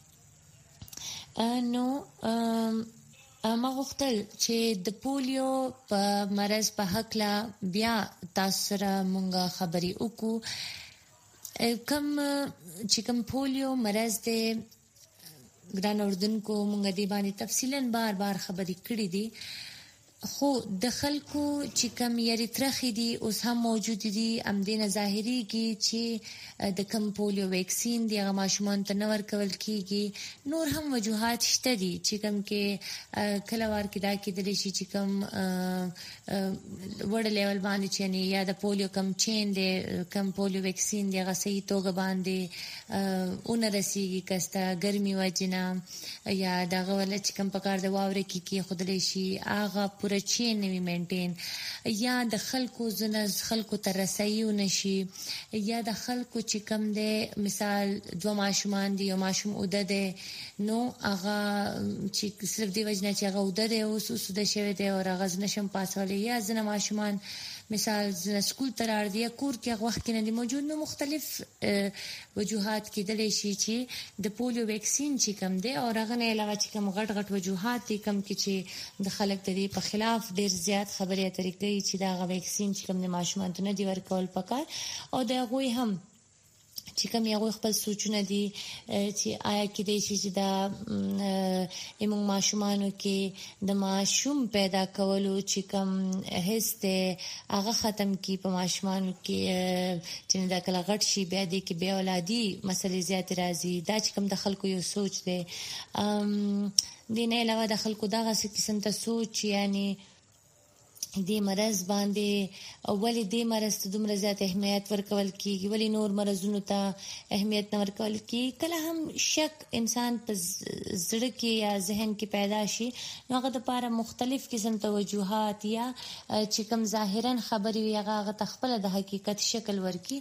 نو ما غوښتل چې د پولیو په مرض په حق لا بیا تاسو سره مونږه خبري وکړو کم چې کوم پولیو مرض دی ګران اوردونکو مونږ دې باندې تفصیلا بار خبرې کړې دي خو د خلکو چې کوم یاري ترخې دي اوس هم موجود دي امدینه ظاهري کې چې د کوم پولیو ویکسین دی هغه ماشومان ته نور کول کیږي نور هم وجوهات شته دي چې کوم کې کله وار کې دا کې د شي چې کوم وړ لیول باندې چې نه یا د پولیو کم چین دی کم پولیو ویکسین دی هغه صحیح توګه باندې اون رسیږي کستا ګرمي وجنه یا دغه ول چې کوم پکار د واورې کې خودلې شي هغه اکورچي نه وي مینټین یا د خلکو ته رسایي نشي یا د خلکو چې کم دی مثال 2 ماشومان دي یو ماشوم اوده دی نو هغه چې صرف دی وجنه چې هغه اوده دی اوس د شوی دی او هغه نشم پاسولې یا ځنه ماشومان مثال سکول ته راړ دي کور کې هغه وخت کې نه دی موجود نو مختلف وجوهات کېدلی شي چې د پولیو ویکسین چې کم دی او هغه نه علاوه چې کم غټ وجوهات دي کم کې چې د خلک د دې په خلاف ډیر زیات خبرې اترې کوي چې دا غو ویکسین چې کم د ماشومان ته نه دی ورکول پکار او دا غوي هم چې کوم یو خپل سوچونه دي چې آیا کې دې چې دا ایمون ماشومانو کې د ماشوم پیدا کولو چې کوم هیڅ ته هغه ختم کی په ماشومانو کې چې دا کله غټ شي بیا دې کې بیا اولادي مسلې زیات راځي دا چې کوم د خلکو یو سوچ دی دینه علاوه د خلکو دغه قسم ته سوچ یعنی دې مرز باندې اولی دې مرز ته دومره زیات اهمیت ورکول کیږي ولی نور مرزونو ته اهمیت نه ورکول کیږي کله هم شک انسان په زړه کې یا ذهن کې پیدا شي نو هغه د لپاره مختلف قسم توجهات یا چې کوم ظاهرا خبري وي هغه تخپل د حقیقت شکل ورکي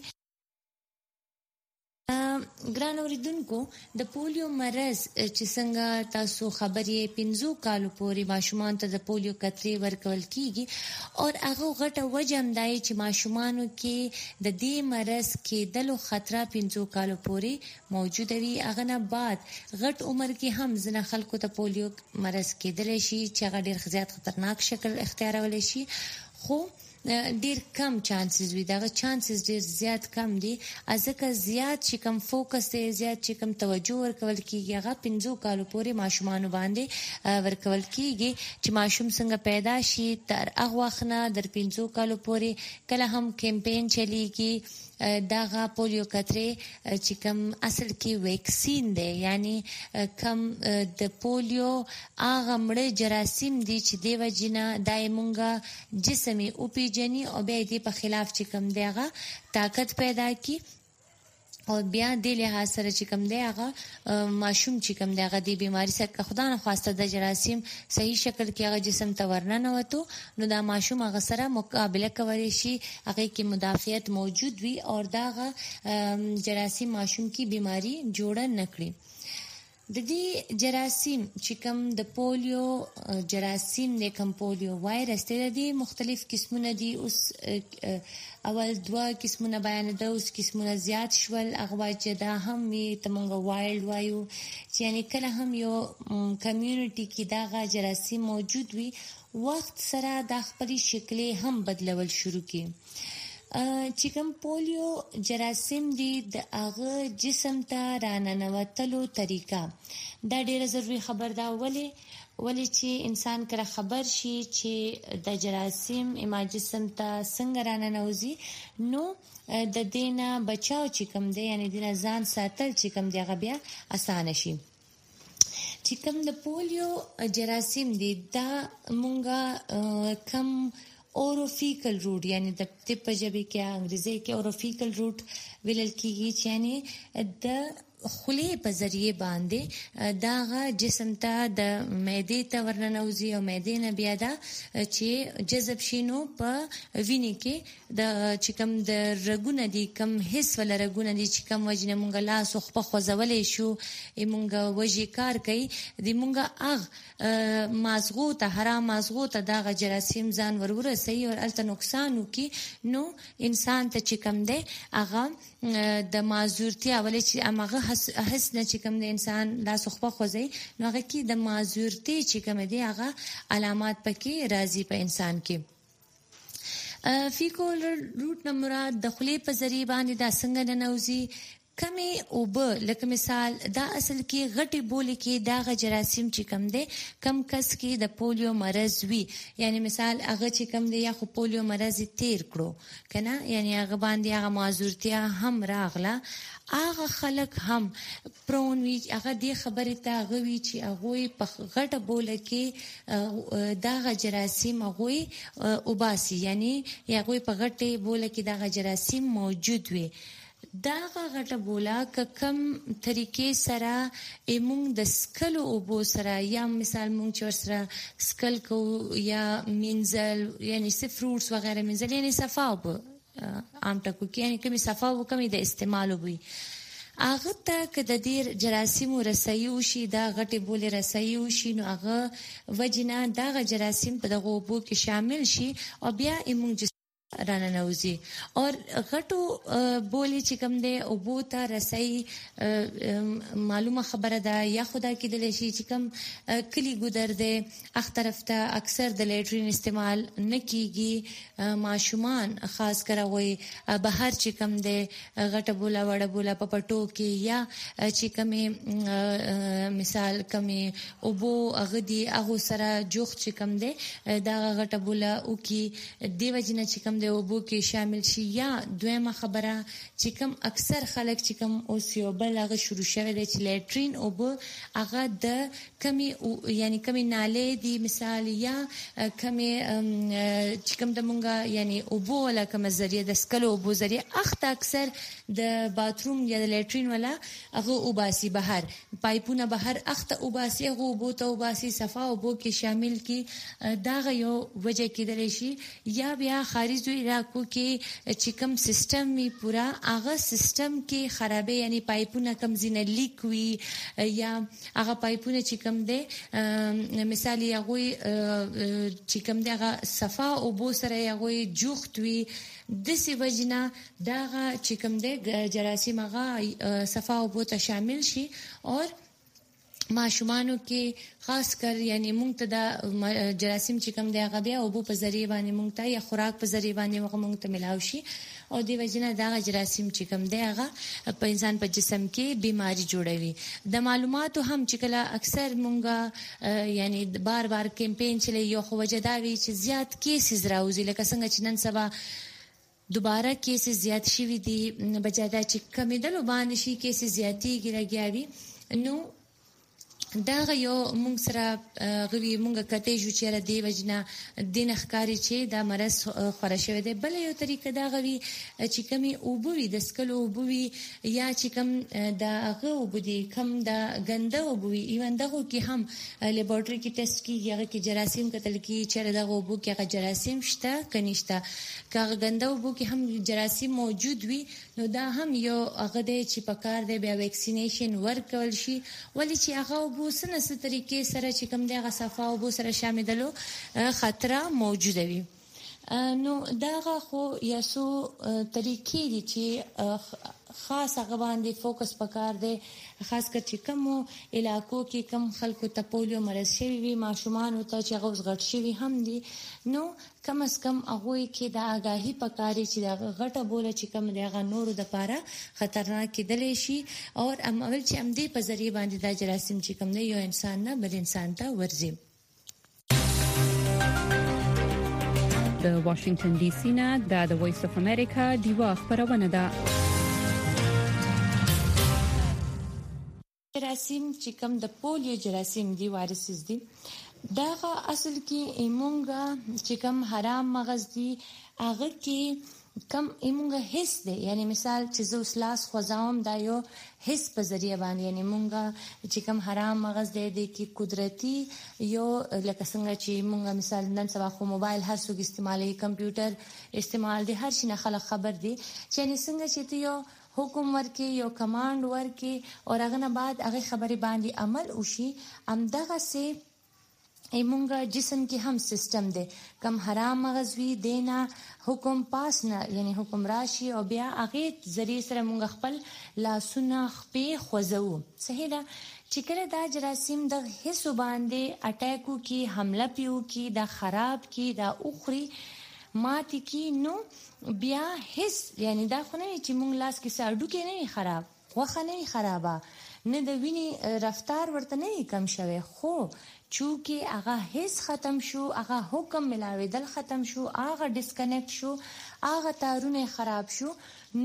ګران اوریدونکو د پولیو مرز چې څنګه تاسو خبرې 15 کالو پورې ماشومان ته د پولیو کترې ورکول کیږي او هغه غټه وجه هم دی چې ماشومانو کې د دې مرز کې دلو خطر 15 کالو پورې موجود وي هغه نه بعد غټ عمر کې هم ځنه خلکو ته پولیو مرز کېدل شي چې هغه ډیر زیات خطرناک شکل اختیارول شي خو ډیر کم چانسز وي دا چانسز ډیر زیات کم دي ځکه زیات چې کم فوکس دی زیات چې کم توجه ورکول کیږي هغه 15 کالو پورې ماشومان باندې ورکول کیږي چې ماشوم څنګه پیدا شي تر هغه وخت نه در 15 کالو پورې کله هم کمپاین چلیږي داغه پولیو کترې چې کوم اصل کې ویکسین دی یعنی کم د پولیو هغه مړ جراثیم دي چې دی وجنه دایمونګه جسمي او پیجنی او بیا دې په خلاف چې کوم دی هغه طاقت پیدا کی او بیا د لحاظ سره چې کوم دی هغه ماشوم چې کوم دی هغه د بیماری سره خدا نه خواسته د جراثیم صحیح شکل کې هغه جسم ته ورننه وته نو دا ماشوم هغه سره مقابله کوي شي هغه کې مدافعت موجود وي او داغه جراثیم ماشوم کی بیماری جوړه نکړي د دې جراثیم چې کوم د پولیو جراثیم د کوم پولیو وایرس ته دي مختلف قسمونه دي اوس اول 2 قسمونه بیان ده اوس قسمونه زیات شول هغه چې دا هم تمنګ وایلډ وایو چې یعنی کله هم یو کمیونټي کې دا جراثیم موجود وي وخت سره د خپل شکل هم بدلول شروع کی چې کوم پولیو جراثیم دي د هغه جسم ته راننوتلو طریقه دا ډیره ضروری خبر ده ولی چې انسان کله خبر شي چې د جراثیم اما جسم ته څنګه راننوزي نو د دینه بچاو چې کوم دی یعنی د ځان ساتل چې کوم دی هغه بیا اسانه شي چې کوم د پولیو جراثیم دي دا مونږه کم اوروفیکل روټ یعنی د طب ژبه کې انګریزي کې اوروفیکل روټ ویل کیږي یعنی د خولې په ذریعہ باندې داغه جسم ته د معدې ته ورننوزي او معدې نه بیا دا چې جذب شینو په وینې کې د چې کوم د رګونه دي کوم حس ول رګونه دي چې کوم وجنه مونږ لاس خو خوځولې شو مونږ وجې کار کوي د مونږ اغ مازغو ته حرام مازغو ته داغه جراثیم ځان ورورسي او الته نقصان وکي نو انسان ته چې کوم دی اغه د معذورتي اول چې امغه حس نه چې کوم د انسان لاس خو خوځي نو هغه کې د معذورتي چې کوم دی هغه علامات پکې راځي په انسان کې فیکول روټ نه مراد د خولې په ذریعہ باندې دا څنګه ننوزي کمی اوب لکه مثال دا اصل کې غټي بولې کې دا جراثیم چې کم دی کم کس کې د پولیو مرض وی یعنی مثال هغه چې کم دی یا خو پولیو مرض تیر کړو کنه یعنی هغه باندې هغه معذورتیا هم راغله هغه خلک هم پرون وی هغه دی خبره ته غوي چې هغه په غټه بوله کې دا جراثیم هغه وباسي یعنی هغه په غټه بوله کې دا جراثیم موجود وي دا غټه بوله کم طریقې سره موږ د سکلو اوبو سره یا مثال موږ چې ورسره سکل کوو یا منزل یعنی څه فروټس وغیرہ منزل یعنی صفا اوبه عام ټکو کې یعنی کمی صفا او کمی د استعمال وي هغه ته که د دې جراثیم رسایي وشي دا غټې بولې رسایي وشي نو هغه وجنه دغه جراثیم په دغه اوبو کې شامل شي او بیا موږ رانه نوزي اور غټو بولی چې کوم دی او بوته رسای معلومه خبره ده یا خدا کې د لشي چې کوم کلی ګذر دی اخ طرف ته اکثر د لیټرین استعمال نکېږي ماشومان خاص کراوي بهر چې کوم دی غټه بوله وړه بوله په پټو کې یا چې کومه مثال کومه او بو غدي هغه سره جوخ چې کوم دی دا غټه بوله او کې دیو جن چې کوم د اوبو کې شامل شي یا دویمه خبره چې کوم اکثر خلک چې کوم اوس یو بل هغه شروع شوی دی چې لیټرین اوبو هغه د کمی یعنی کمی ناله دی مثال یا کمی چې کوم د مونږه یعنی اوبو ولا کوم ذریعہ د سکلو اوبو ذریعہ اخته اکثر د باتروم یا د لیټرین ولا هغه اوباسي بهر پایپونه بهر اخته اوباسي هغه اوبو ته اوباسي صفا اوبو کې شامل کی دا یو وجه کېدل شي یا بیا خارجي علاقو کې چې کوم سیستم می پورا هغه سیستم کې خرابې یعنی پایپونه کم زینه لیک وي یا هغه پایپونه چې کوم دی مثال هغه چې کوم دی هغه صفا او بو سره هغه جوخت وي د سی وجنا داغه چې کوم دی جراثیم هغه صفا او بو ته شامل شي اور ماشومانو کې خاص کر یعنی مونږ ته دا جراثیم چې کوم دی هغه بیا او په ذریعہ باندې مونږ ته یا خوراک په ذریعہ باندې مونږ ته ملاوي شي او دی وجنه دا جراثیم چې کوم دی هغه په انسان په جسم کې بیماری جوړوي د معلوماتو هم چې کله اکثر مونږه یعنی بار بار کمپین چلی یو خو وجداوی چې زیات کیسز راوځي لکه څنګه چې نن سبا دوباره کیسز زیات شوي دي بجاده چې کمیدل باندې شي کیسز زیاتی کیږي نو دا یو مونږ سره غوي مونږه کته جو چې را دی وجنا دین ښکاری چې دا مرز خوره شوی دی بل یو طریقه دا غوي چې کمی اوبوي د سکلو اوبوي یا چې کم دا هغه اوبدي کم دا ګنده اوبوي ایوان دغه کې هم لیبارټری کې ټیسټ کیږي هغه کې جراثیم کتل کی چې دغه اوبو کې هغه جراثیم شته کنيشته کاغه ګنده اوبو کې هم جراثیم موجود وي نو دا هم یو هغه دی چې پکار دی بیا ویکسینیشن ورکول شي ولی چې هغه وسنه ست طریقې سره چې کوم دغه صفا او بو سره شاملولو خطر موجود وي نو داغه خو یاسو طریقې دي چې خاص هغه باندې فوکس پکار دی خاص کر چې کوم علاقو کې کم خلکو ته پولیو مرض شوی وي ماشومان او ته چې هغه غټ شوی هم دي نو کم از کم هغه کې د آگاهی پکاري چې دا غټه بوله چې کم دغه نورو د پاره خطرناک کېدل شي او عمل چې امدي په ذریعہ باندې د جراثیم چې کم نه یو انسان نه بل انسان ته ورځي د واشنگټن ډي سي نه د وایس اف امریکا دیوا خبرونه ده جراثیم چې کوم د پولیو جراثیم دی وایرسز دی داغه اصل کې ایمونګه چې کوم حرام مغز دی هغه کې کم ایمونګه حس دی یعنی مثال چې زو سلاس خوځاوم دا یو حس په ذریعہ باندې یعنی مونږه چې کوم حرام مغز دی د کې قدرتي یو لکه څنګه چې مونږه مثال نن سبا خو موبایل هر څوک استعمالي کمپیوټر استعمال دي هر شي نه خلک خبر دي چې یعنی څنګه چې یو حکم ورکی یو کمانډ ورکی اور هغه نه بعد هغه خبري باندې عمل وشي امدغه سه ایمونګه جسم کې هم سیستم دی کم حرام مغز وی دینا حکم پاس نه یعنی حکم راشي او بیا هغه ذریعہ سره مونږ خپل لاسونه خپې خوځو صحیح ده چې کله دا جراثیم د حسو باندې اٹیکو کی حمله پیو کی دا خراب کی دا اخري ماتی کی نو بیا حس یعنی دا خو نه چې مونږ لاس کې ساډو کې نه خراب خوخه نه خرابه نه د ویني رفتار ورته نه کم شوه خو چونکی هغه حس ختم شو هغه حکم ملاویدل ختم شو هغه ډیسکنیکټ شو هغه تارونه خراب شو نو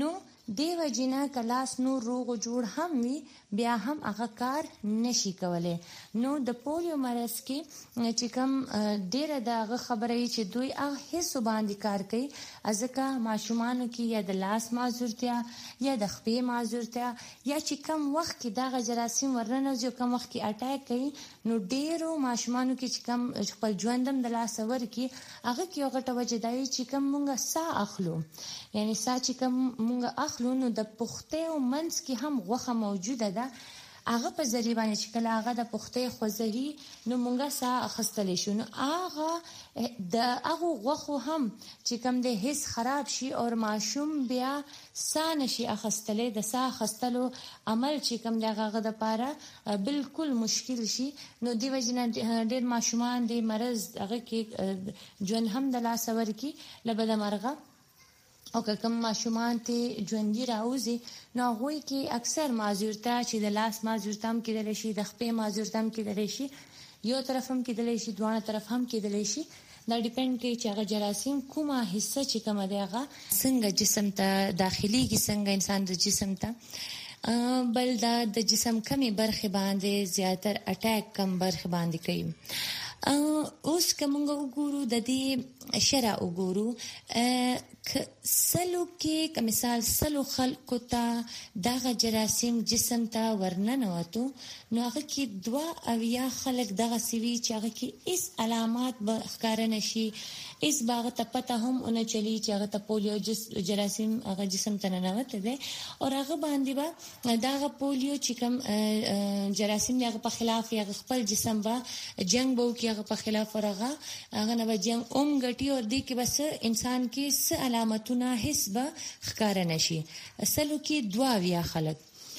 دی وجنه کلاس نور روغ جوړ هم وي بیا هم هغه کار نشي کولای. نو د پولیو مرض کې چې کوم ډیره دغه خبره چې دوی هیڅ باندې کار کوي ځکه ماشومانو کې یا د لاس معذورتیا یا د خپې معذورتیا یا چې کوم وخت کې دغه جراثیم ورننوځي کوم وخت کې اٹیک کوي نو ډیرو ماشومانو کې چې کوم خپل ژوندم د لاس ور کې هغه کې یو غټه وجه دی چې کوم مونږه ساه اخلو یعنی ساه چې کوم مونږه اخلو نو د پخته او منځ کې هم غوښه موجوده ده هغه په ذریعہ باندې چې کله هغه د پخته خوځي نو مونږه ساه اخستلی شو نو هغه د هغه غوښو هم چې کوم د هیڅ خراب شي او ماشوم بیا ساه نشي اخستلی د ساه اخستلو عمل چې کوم د هغه د پاره بالکل مشکل شي نو دی وجنه ډېر ماشومان د مرز هغه کې ژوند هم د لاس ور کې لبد مرغه او کوم ماشومان ته ژوندۍ راوځي نو هغه کې اکثر معذورتا چې د لاس معذورتام کېدل شي د خپې معذورتام کېدل شي یو طرف هم کېدل شي دوه طرف هم کېدل شي دا ډیپند کوي چې هغه جراثیم کومه حصہ چې کومه دی هغه څنګه جسم ته داخلي کې څنګه انسان د جسم ته بل دا د جسم کمی برخه باندې زیاتر اٹیک کم برخه باندې کوي اوس کومه وګورو د دې شرع وګورو سلو کې کمثال سلو خلکو ته دغه جراثیم جسم ته ورننوتو نو هغه کې دوا اویا خلک دغه سوي چې هغه کې اس علامات به ښکار نشي اس باغ ته پته هم اون چلی چې هغه ته پولیو جراثیم هغه جسم ته ننوته ده او هغه باندې با دغه پولیو چې کوم جراثیم هغه په خلاف هغه خپل جسم با جنگ بو کې هغه په خلاف هغه نه جنگ ګټي او دې کې بس انسان کې علامتونه حسب ښکار نشي سلو کې دوا ویا خلک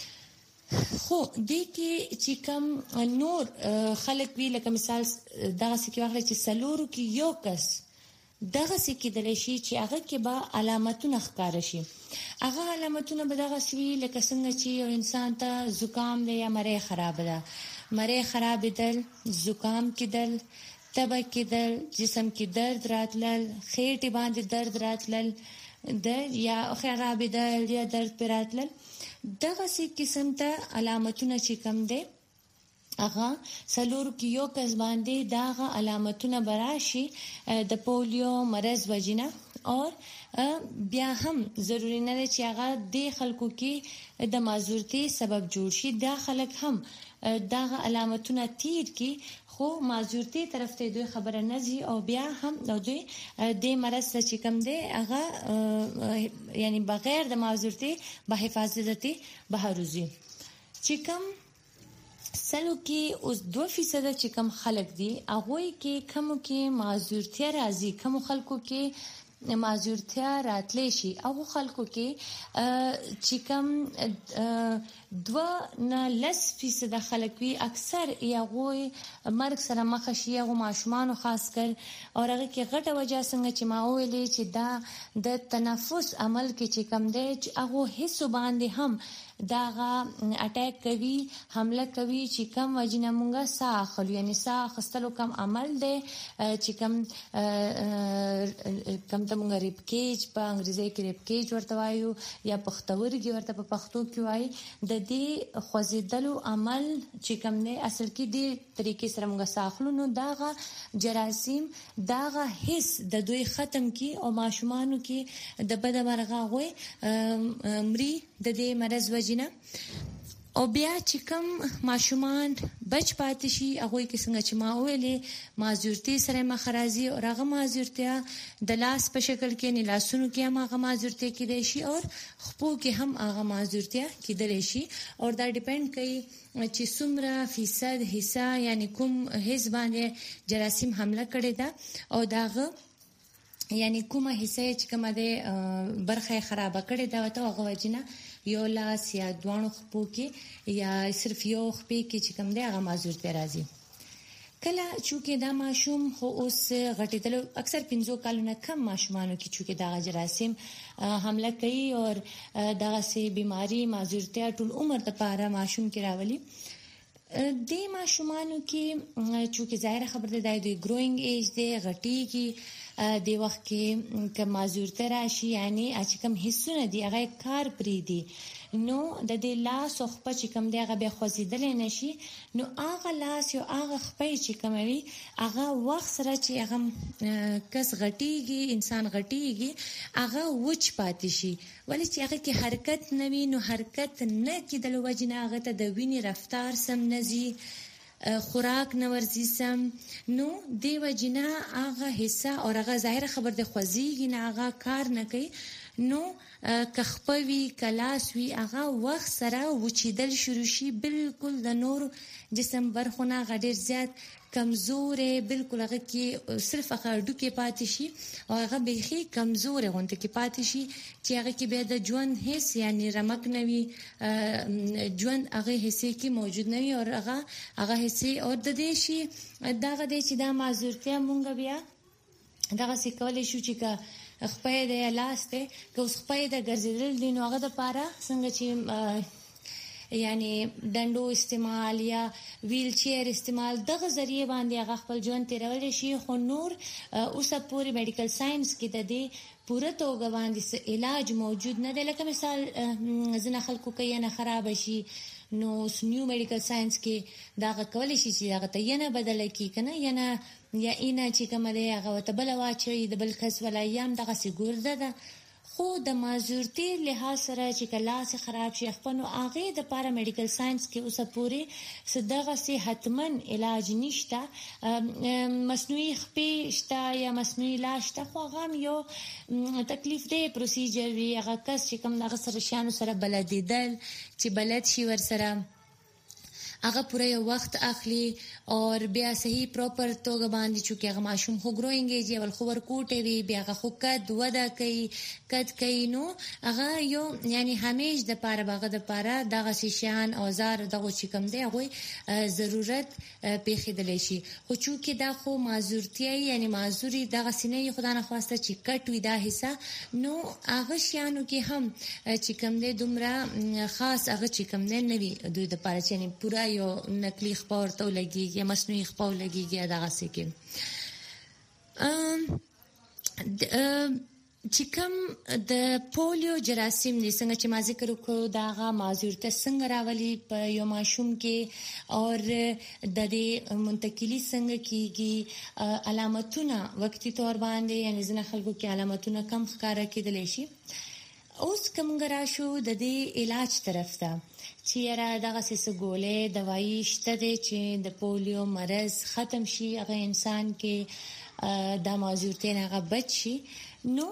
خو دې کې چې کوم نور خلک وی لکه مثال دغه سکه واخلې چې سلورو کې یو کس دغه سکه د لشي چې هغه کې با علامتونه ښکار شي هغه علامتونه به دغه سوي لکه څنګه چې یو انسان ته زکام دی یا مری خراب ده مری خراب دل زکام کېدل تبه کېدل جسم کې درد راتلل خېټې باندې درد راتلل د یا خراب دل یا درد پر راتلل دغه سي قسم ته علامتونه چې کم دي هغه سلور کې یو کس باندې دغه علامتونه براشي د پولیو مرز وجنه او بیا هم ضروری نه دی چې هغه د خلکو کې د معذورتي سبب جوړ شي دا خلک هم دغه علامتونه تیر کی خو معذورتي طرف ته دوی خبره نه زی او بیا هم دوی د مرز چې کم دی هغه یعنی بغیر د معذورتي به حفاظتي بهروزي چې کم سلو کې اوس 2% چې کم خلک دي هغه کې کم کې معذورتي راځي کم خلکو کې معذورتیا راتلی شي او خلکو کې چې کم 2% خلک وي اکثر یغوي مرګ سره مخ شي او ماشومان خاص کر او هغه کې غټه وجہ څنګه چې ما ویلې چې دا د تنفس عمل کې چې کم دی چې هغه هیڅ باندې هم داغه اٹیک کوي حمله کوي چې کم وجنه مونږه ساه اخلو یعنی ساه خستلو کم عمل دی چې کم ته مونږه ریپ کیج په انګریزي کې ریپ کیج ورته وایو یا پښتورګي ورته په پښتو کې وایي د دې خوځیدلو عمل چې کم نه اصل کې دی طریقې سره مونږه ساه اخلو نو داغه جراثیم داغه حس د دوی ختم کی او ماشومانو کې د بد مرغه وي مري د دې مرز وجنه او بیا چې کوم ماشومان بچ پاتې شي هغه کې څنګه چې ما ویلې معذورتي سره مخرازي او هغه معذورتیا د لاس په شکل کې نه لاسونو کې هم هغه معذورتي کېدای شي او خپو کې هم هغه معذورتیا کېدای شي او دا ډیپند کوي چې څومره فیصد حصہ یعنی کوم حصہ باندې جراثیم حمله کړی دا او داغه یعنی کومه حصہ چې کومه ده برخه خراب کړی دا وته هغه وجنه یو لاس یا دوانو خپو کې یا صرف یو خپې کې چې کوم دی هغه معذورتیا راځي کله چې دا ماشوم خو اوس غټیدل اکثر 15 کالونه کم ماشومانو کې چې دا جراثیم حمله کوي او دغه سي بيماري معذورتیا ټول عمر د پاره ماشوم کې راولي د ماشومانو کې چې ظاهر خبر ده د ګروینګ ایج دی غټي کې د وخت کې کوم معذورته راشي یعنی چې کوم حصونه دی هغه کار پری دی نو د دې لاس او خپه چې کوم دی هغه به خوځیدل نشي نو هغه لاس یو هغه خپه چې کوموي هغه وخت سره چې هغه کس غټيږي انسان غټيږي هغه وچ پاتې شي ولې چې هغه کې حرکت نه وي نو حرکت نه کېدل وجنه هغه ته د وینې رفتار سم نزي خوراک نه ورزي سم نو دی وجنه هغه حصہ او هغه ظاهر خبر د خوځيږي نه هغه کار نه کوي نو کخپوي کلاس وی هغه وخت سره وچیدل شروع شي بالکل د نور جسم برخونه غډیر زیات کمزورې بالکل هغه کې صرف هغه ډوکې پاتې شي او هغه بيخي کمزورې غونډه کې پاتې شي چې هغه کې به د ژوند هیڅ یعنی رمق نوي ژوند هغه حصے کې موجود نوي او هغه حصے او د دې شي دغه د چې د معذورتیا مونږ بیا دغه څه کولای شو چې خپې د لاسته که اوس خپې د ګرځیدل دي نو هغه د پاره څنګه چې یعنی ډنډو استعمال یا ویل چیر استعمال دغه ذریعہ باندې هغه خپل ژوند تیرول شي خو نور اوسه پوری میډیکل ساينس کې د دې پوره توګه باندې علاج موجود نه دی لکه مثال ځنه خلکو کې نه خراب شي نو نیو میډیکل ساينس کې دا کولای شي چې هغه ته نه بدل کی کنه یا نه یا اینا چې کوم دی هغه ته بل واچي د بل کس ولایام دغه سګورده ده خو د معذورتي لحاظ سره چې کلاس خراب شي خپل هغه د پارا میډیکل ساينس کې اوسه پوری صدغه سي حتمن علاج نشته مصنوعي خپې شته یا مصنوعي لاش ته خو غم یو تکلیف دی پروسیجر وی هغه کس چې کوم دغه سره شانو سره بلدیدل چې بلد شي ور سره هغه پوره یو وخت اخلي او بیا صحیح پراپر توګه باندې چې هغه ماشوم خو ګروینګ ایجی ول خو ورکوټي وی بیا هغه خو کد ودا کوي کد کوي نو هغه یو یعنی همیش د پاره باغ د پاره دغه شیان اوزار دغه چې کوم دی هغه ضرورت پیښیدل شي خو چې دا خو معذورتي یعنی معذوري دغه سینې خدای نه خواسته چې کټ وی دا حصہ نو هغه شیانو کې هم چې کوم دی دومره خاص هغه چې کوم دی نه وي دوی د پاره چې پورا یو نقلی خبر ته لګيږي یا مصنوعي خبر لګيږي دغه څه کې چې کوم د پولیو جراثیم د څنګه چې ما ذکر وکړو داغه معذورته څنګه راولي په یو ماشوم کې او د دې منتقلی څنګه کیږي علامتونه وقتی تور باندې یعنی ځنه خلکو کې علامتونه کم ښکارا کېدل شي اوس کوم غراشو د دې علاج طرف ته چې را دغه سګولې دوايي شته چې د پولیو مرض ختم شي هغه انسان کې د معذورتۍ نه بچ شي نو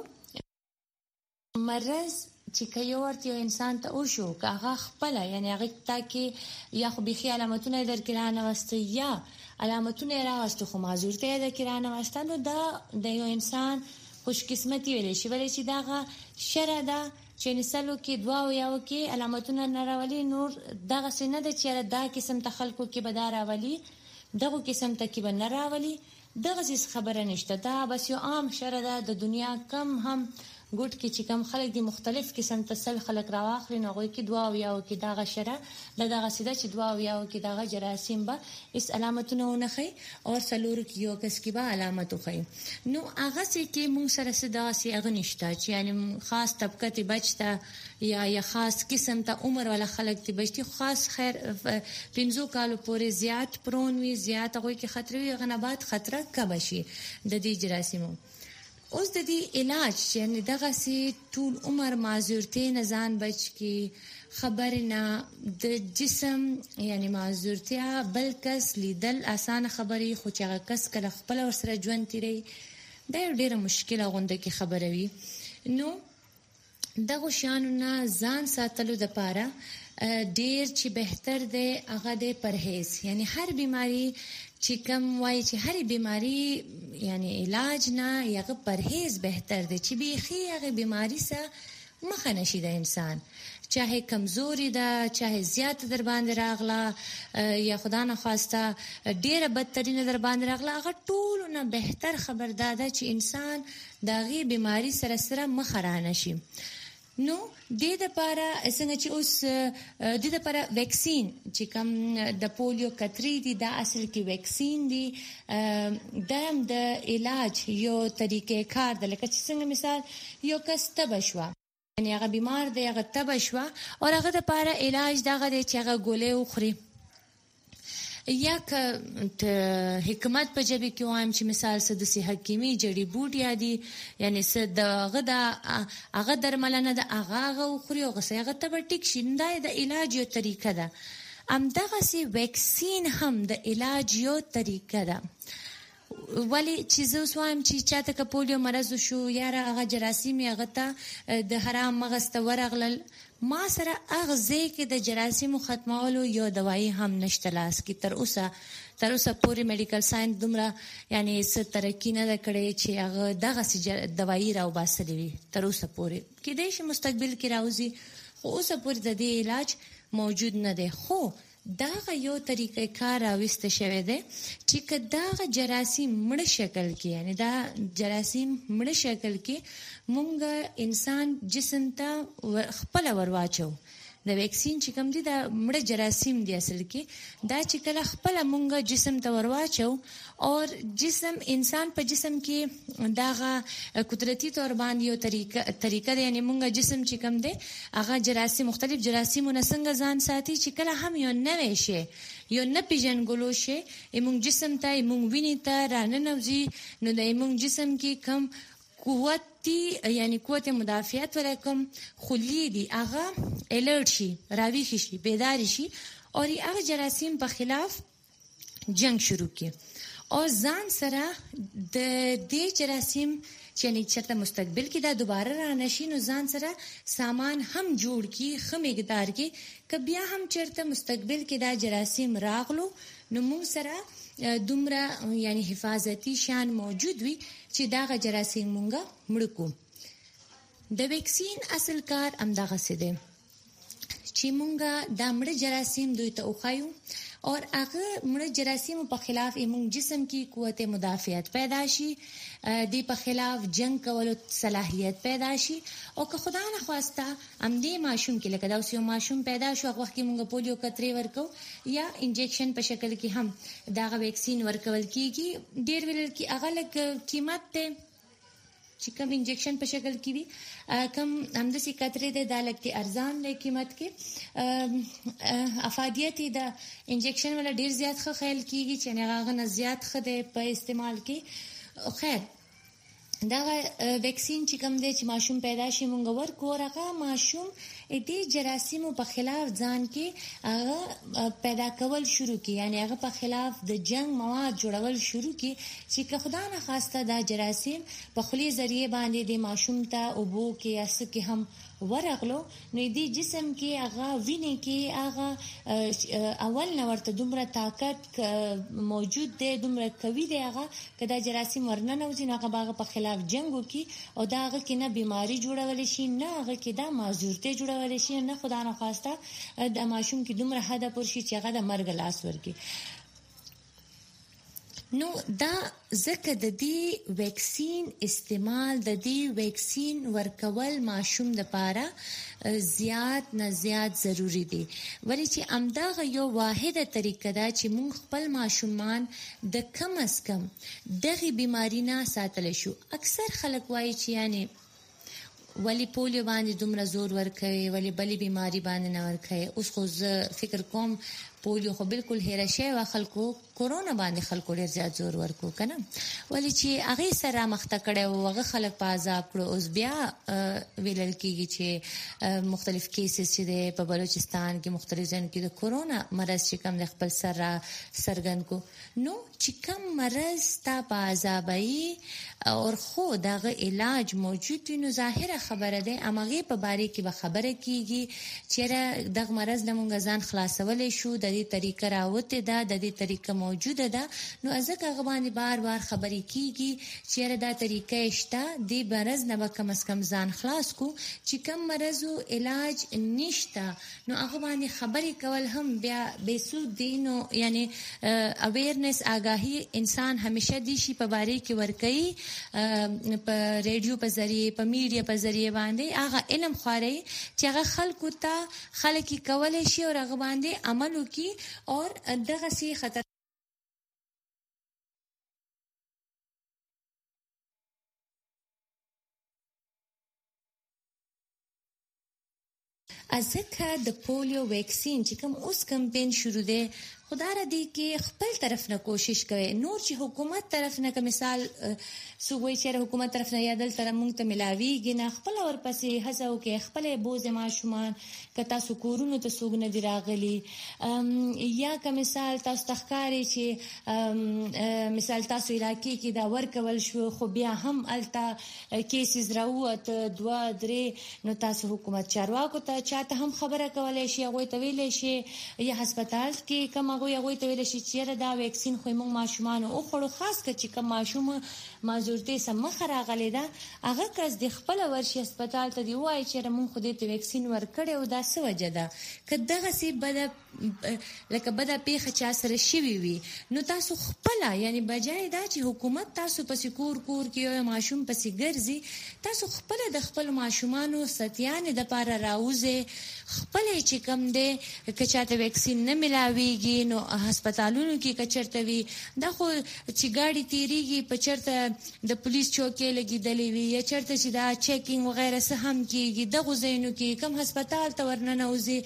مرض چې کيورت یو انسان ته او شو هغه خپل یعنی هغه تاکي یا خو بيخي علامتونه درکلانه واست یا علامتونه راوست خو معذورتۍ درکلانه واست نو دا د یو انسان خوش قسمتي ویل شي ولې چې داغه شره ده چې نسلو کې دوا او یو کې علامتونه نراولي نور دغه سینه د چیرې دا قسم تخلقو کې بدار راولي دغه قسم ته کې بنراولي دغه خبره نشته دا بس یو عام شره ده د دنیا کم هم ګډ کې چې کم خلک دي مختلف قسم تسل خلک راواخلي نو غوي کې دوا او یو کې دغه شره دغه سیده چې دوا او یو کې دغه جراثیم به اس علامتونه نه خي او سلور کې یو کس کې به علامت خي نو هغه سي کې مون سره صدا سي اغنشتا چې یعنی خاص طبقه ته بچتا یا خاص قسم ته عمر ولا خلک ته بچتي خاص خیر 15 کالو پورې زیات پرون وی زیات غوي کې خطر وي غنبات خطر کم شي د دې جراثیمو اوس د دې علاج یعنی دغه سي ټول عمر معذورتي نه ځان بچ کی خبر نه د جسم یعنی معذورتیا بل کس لیدل اسانه خبري خو چې هغه کس کله خپل ور سره ژوند تیری دا ډیره مشکله غونډه کې خبره وي نو دغه شانو نه ځان ساتلو د پاره ډیر چې بهتر دی هغه د پرهیز یعنی هر بیماری چې کوم وایي چې هر بیماری یعنی علاج نه یغه پرهیز بهتر دی چې بيخي هغه بیماری سره مخ نشي د انسان چاهه کمزوري ده چاهه زیات در باندې راغله یا خدا نه خواسته ډیره بدترین در باندې راغله هغه ټول نه بهتر خبردار ده چې انسان داغي بیماری سره سره مخ را نشي نو د دې لپاره څنګه چې اوس د دې لپاره ویکسین چې کوم د پولیو کتري دي دا اصل کې ویکسین دي د علاج یو طریقې کار د لکه څنګه مثال یو کس تبه شو یعنی هغه بیمار دی هغه تبه شو او هغه لپاره علاج دغه دی چې هغه ګولې وخوري یا که حکمت په جبه کې وایم چې مثال څه د حکیمي جړی بوټي دي یعنی څه د هغه درملنه د هغه خوري او هغه ته به ټیک شي دا د علاج یو طریقه ده همدغه سي ویکسین هم د علاج یو طریقه ده ولی چې زه وایم چې چاته که پولیو مرض شو یا هغه جراثیم هغه ته د حرام مغز ته ورغلل ما سره اغزه کې د جراثیم ختمولو یو دوايي هم نشته لاس کې تر اوسه پوری میډیکل ساينس دومره یعنی څه ترقی نه کړې چې هغه دغه دوايي راو باسلې وي تر اوسه پوری کې د شي مستقبل کې راوځي خو اوسه پوری د دې علاج موجود نه دی خو داغه یو طریقې کار راوسته شوی دی چې کداغه جراثیم مړ شکل کې یعنی دا جراثیم مړ شکل کې مونږ انسان جسم ته خپل ورواچو د ویکسین چې کوم دي دا مړ جراثیم دی اصل کې دا چې کله خپل مونږ جسم ته ورواچو او جسم انسان په جسم کې داغه قدرتي تور باندې یو طریقه دی یعنی مونږ جسم چې کوم دی هغه جراثیم مختلف جراثیمونه څنګه ځان ساتي چې کله هم یو نوې شي یو نه پیژنګلو شي مونږ جسم ته مونږ ویني ته راننوځي نو د مونږ جسم کې کم یعنی قوت مدافعت ولکم خلی دی هغه الرټ شي راویښ شي بیدار شي او هغه جراثیم په خلاف جنگ شروع کی او ځان سره د دې جراثیم چې چرته مستقبل کې دا دوباره را نشي نو ځان سره سامان هم جوړ کی خمګدار کې کبیا هم چرته مستقبل کې دا جراثیم راغلو نو موږ سره دومره یعنی حفاظتي شان موجود وي چې دا جراثیم مونږه مړ کو د ویکسین اصل کار امداغه سي دي چې مونږه د مړ جراثیم دوی ته وخایو او هغه مړ جراثیم په خلاف موږ جسم کې قوت مدافعت پیدا شي د په خلاف جنگ کولو صلاحیت پیدا شي او که خدای نه خواسته ام دې ماشوم کې لکه دا یو ماشوم پیدا شو هغه وخت کې موږ پولیو کتري ورکو یا انجکشن په شکل کې هم دا ویکسین ورکول کیږي ډیر ویل کې هغه لک قیمت ته چې کوم انجکشن په شکل کې وي کم همدسي کترې د دالکتي ارزان له قیمت کې افادیت د انجکشن ولا ډیر زیات خیال کیږي چې هغه نه زیات خده په استعمال کې خیر دا ویکسین چې کوم دی چې ماشوم پیدا شي مونږ ورکو هغه ماشوم دې جراثیمو په خلاف ځان کې هغه پیدا کول شروع کی یعنی هغه په خلاف د جنگ مواد جوړول شروع کی چې که خدای نه خواسته دا جراثیم په خلی ذریعہ باندې د ماشوم ته اوبو کې اس کې هم ورغلو نو دې جسم کې هغه ویني کې هغه اول نو ورته دومره طاقت موجود دی دومره قوي دی هغه کدا جراثیم ورننه وځي نو هغه په خلاف جنگو کې او دا هغه کې نه بیماری جوړول شي نه هغه کې دا معذورته جوړول شي نه خدای نه خواسته د ماشوم کې دومره حد پر شي چې هغه د مرګ لاس ورکی نو دا زکه د دې ویکسین استعمال د دې ویکسین ورکول ماشوم د پاره زیات نه زیات ضروری دي ولی چې امداغه یو واحده طریقه ده چې مونږ خپل ماشومان د کم از کم دغه بیماری نه ساتل شو اکثر خلک وایي چې یعنی ولی پولیو باندې دومره زور ورکوي ولی بلی بیماری باندې نه ورکوي اوس خو فکر کوم پولیو خو بالکل هیر شي وا خلکو کورونا باندې خلکو ډیر زیات زور ورکو کنه ولی چې هغه سره مخته کړي او هغه خلک په عذاب کړو اوس بیا ویل کېږي چې مختلف کیسز چې په بلوچستان کې مختلف ځای کې د کورونا مرض چې کوم د خپل سره سرګن کو نو چې کوم مرض تا په عذابای او خو دغه علاج موجود نو ظاهره خبره ده امغه په باره کې به خبره کیږي چې دغه مرض د مونږ ځان خلاصولې شو د دې طریقه راوته ده د دې طریقه موجوده ده نو ځکه هغه باندې بار بار خبرې کیږي چې دا طریقې شته د مرز نه کم از کم ځان خلاص کو چې کم مرزو علاج نشته نو هغه باندې خبرې کول هم بیا بیسود دي نو یعنی اویرنس آگاهی انسان همیشه دی شي په باره کې ورکي په ریډیو په ذریعه په میډیا په ذریعه باندې هغه علم خوري چې هغه خلکو ته خلک کولای شي او هغه باندې عمل وکي او دغه سي خطر ازکه د پولیو ویکسین چې کوم اوس کمپین شروع دی خدای دې کې خپل طرف نه کوشش کوي نور چې حکومت طرف نه که مثال سووي چې حکومت طرف نه یادل تر موږ ته ملاويږي نه خپل ورپسې هڅه وکړي خپل بوزه ماشومان که تاسو کورونو ته سوګ نه دی راغلي یا که مثال تاسو تخکاری چې مثال تاسو علاقې کې دا ورکول شو خو بیا هم التا کیسز راوت 2-3 نو تاسو حکومت چارواکو ته چاته هم خبره کولای شي هغه ته ویل شي یا هسپتال کې کوم هغه ته ویل شي چې دا ویکسین خو موږ ماشومان او خړو خاص کړي چې کوم ماشوم مازورته سم خراغلی دا هغه کس د خپل ورشي هسپتال ته دی وای چې موږ خو دې ویکسین ورکړې او دا څه وجه ده کداغه سي لکه بده پیخه چا سره شوی وي نو تاسو خپل یعنی بجای دا چې حکومت تاسو پسې کور کې یو ماشوم پسې ګرځي تاسو خپل د خپل ماشومانو ستیان د پاره راوځي خپل چې کم دی کچاته ویکسین نه ملاويږي نو هسپتالونو کې کچرته وي دا خو چې گاډي تیریږي په چرته د پولیس چوکۍ لګیدلې وي یا چرته چې دا چیکینګ وغیرہ سه هم کیږي د غوزینو کې کم هسپتال ته ورننوځي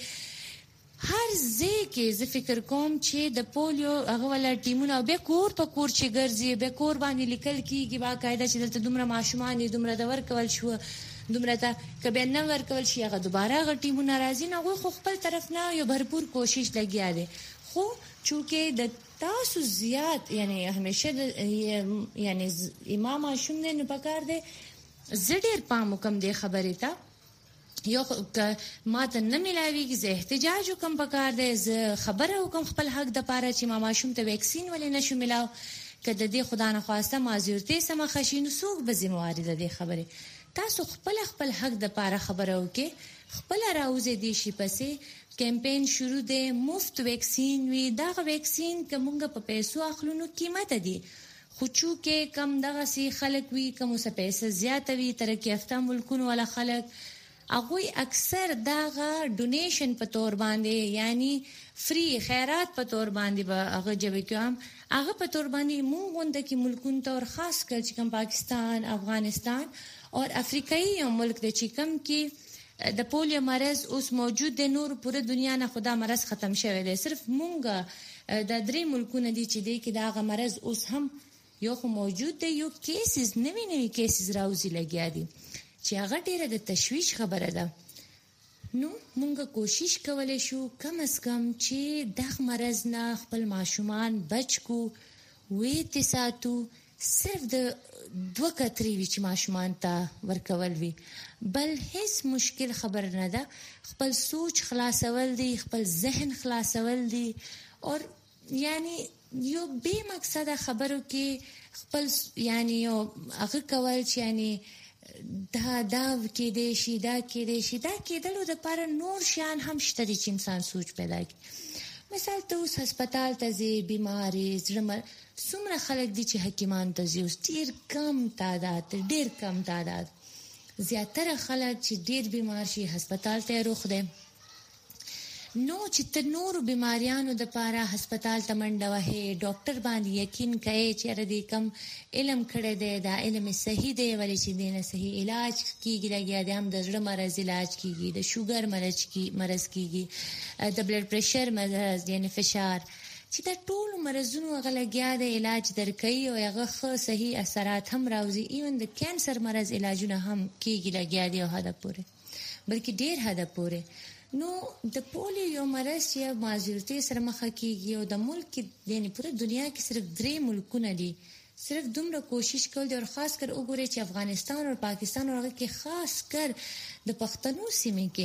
هر ځای کې زه فکر کوم چې د پولیو هغه ولا ټیمونه به کور په کور چې ګرځي به کور باندې لیکل کیږي باقاعده چې دلته دومره ماشومان دومره د ورکول شو دومره ته کبه نه ورکول شي هغه دوباره هغه ټیمونه راځي نو خو خپل طرف نه یو भरपूर کوشش لګیا دي خو چونکه د تاسو زیات یعنی همیشه یعنی امام شوم نه پکار دي زړه پام کوم دي خبره تا یو ما ته نه ملاويږي زه احتجاج کوم پکار دي زه خبره کوم خپل حق د پاره چې ما شوم ته ویکسین ولې نشو ملاو کله دې خدای نه خواسته معذورتي سم خشین سوق به ذمہواری ده خبره تاسو خپل حق د پاره خبره وکي خپل راوځي دي شي پسې کمپین شروع ده مفت ویکسین وی دا ویکسین کومه په پیسو اخلونو قیمت دي خو چونکه کم دغه سي خلک وی کوم څه پیسې زیات وی ترقی یافته ملکونو ولا خلک هغه اکثر دغه ډونیشن په تور باندې یعنی فری خیرات په تور باندې به هغه جوړ کوم هغه په تور باندې مونږ غونډه کې ملکونو تور خاص کر چې کوم پاکستان افغانستان اور افریقایي ملک د چیکم کې د پولیو مرض اوس موجود دی نور پوره دنیا نه خدا مرض ختم شوی دی صرف مونږ د درې ملکونو دي چې دی کې دا مرض اوس هم یو خو موجود دی یو کیسز نوی کیسز راوځي لګیا دي چې هغه ډیره د تشویش خبره ده نو مونږ کوشش کولای شو کم از کم چې دغه مرض نه خپل ماشومان بچ کو وې تساتو صرف د دوه کتري وی چې ماشومان ته ورکول وی بل هیڅ مشکل خبر نه ده خپل سوچ خلاصول دي خپل ذهن خلاصول دي اور یعنی یو به مقصد خبرو کې خپل یعنی یو هغه کول چې یعنی دا کې دې شي دا کېدلو د پر نور شان هم شته چې انسان سوچ پیدا کوي مثال ته اوس هسپتال ته زی بیماری زړه څومره خلک دي چې حکیمان ته زی اوس ډیر کم تعداد زیاتره خلک چې ډیر بیمار شي هسپتال ته روخ دي نو چې ته نور بیماریانو د پاره هسپتال ته منډه وهې ډاکټر باندې یقین کوي چې ردی کم علم کړی دی دا علم صحیح دی ولې چې دینه صحیح علاج کیږي لګیا دی هم د زړه مرز علاج کیږي د شوګر مرز کیږي د بلډ پريشر مرز یعنی فشار چې دا ټول مرزونو غلګیا د علاج درکې او هغه صحیح اثرات هم راوځي ایون د کانسر مرز علاجونه هم کیږي لګیا دی او هدا پوره بلکې ډیر هدا پوره نو د پولیو مرض یا معذورتي سره مخ کیږي او د ملک یعنی پوره دنیا کې صرف 3 ملکونه دي صرف دومره کوشش کول دي او خاص کر وګورئ چې افغانستان او پاکستان او هغه کې خاص کر د پښتنو سیمه کې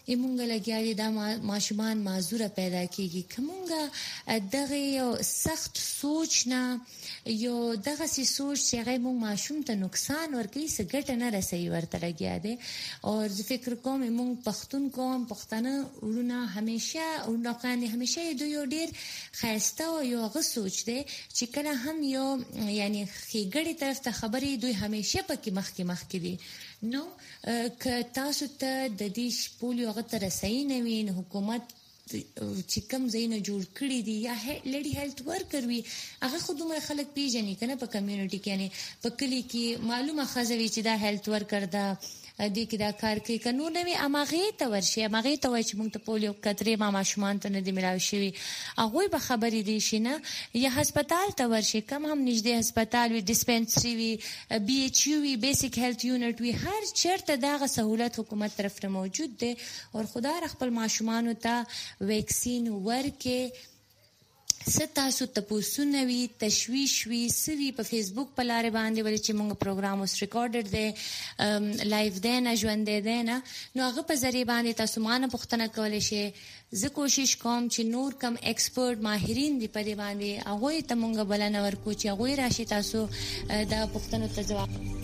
ایمونګه لګیا دي دا ماشومان معذوره پیدا کیږي. کومګه دغه یو سخت سوچ نه یو دغه سي سوچ چې هغه مو ماشوم ته نقصان ورکړي څه ګټه نه رسي ورته لګیا دي. او زه فکر کوم مونږ پښتون قوم پښتانه ورونه همیشه دوی یو ډیر خاصه او یو غو سوچ دي چې کله هم یو یعنی خېګړې طرف ته خبرې دوی همیشه پکې مخکې دي. نو که تاسو ته د دې پولیو غته رسۍ نه وین حکومت چې کوم زینه جوړ کړی دی یا لیډي هیلث ورکر وي هغه خودمره خلک پیژني کنه په کمیونټي کې یعنی په کلی کې معلومه خزوي چې دا هیلث ورکر دا دې کې دا کار کوي قانون نوي اماغه ته ورشي اماغه ته وای چې موږ ته پولیو کترې ما ماشومان ته نه دی ملاوي شي هغه به خبرې دي شي نه یا هسپتال ته ورشي کم هم نږدې هسپتال وي ډیسپنسري وي بي ایچ یو وي بیسیک هیلث یونټ وي هر چیرته دغه سہولت حکومت طرف نه موجود دي او خدای خپل ماشومان ته ویکسین ورکه ستاسو تاسو وی تشویش وی سوي په فیسبوک په لارې باندې ولې چې موږ پروګرام اوس ریکارډډ دی لایو دی نه ژوند دی نه نو هغه په ذریعہ باندې تاسو مانه پوښتنه کولای شئ. زه کوشش کوم چې نور کم ایکسپرت ماهرین دی په دې باندې هغه ته موږ بلنه ورکو چې هغه راشي تاسو دا پوښتنو ته جواب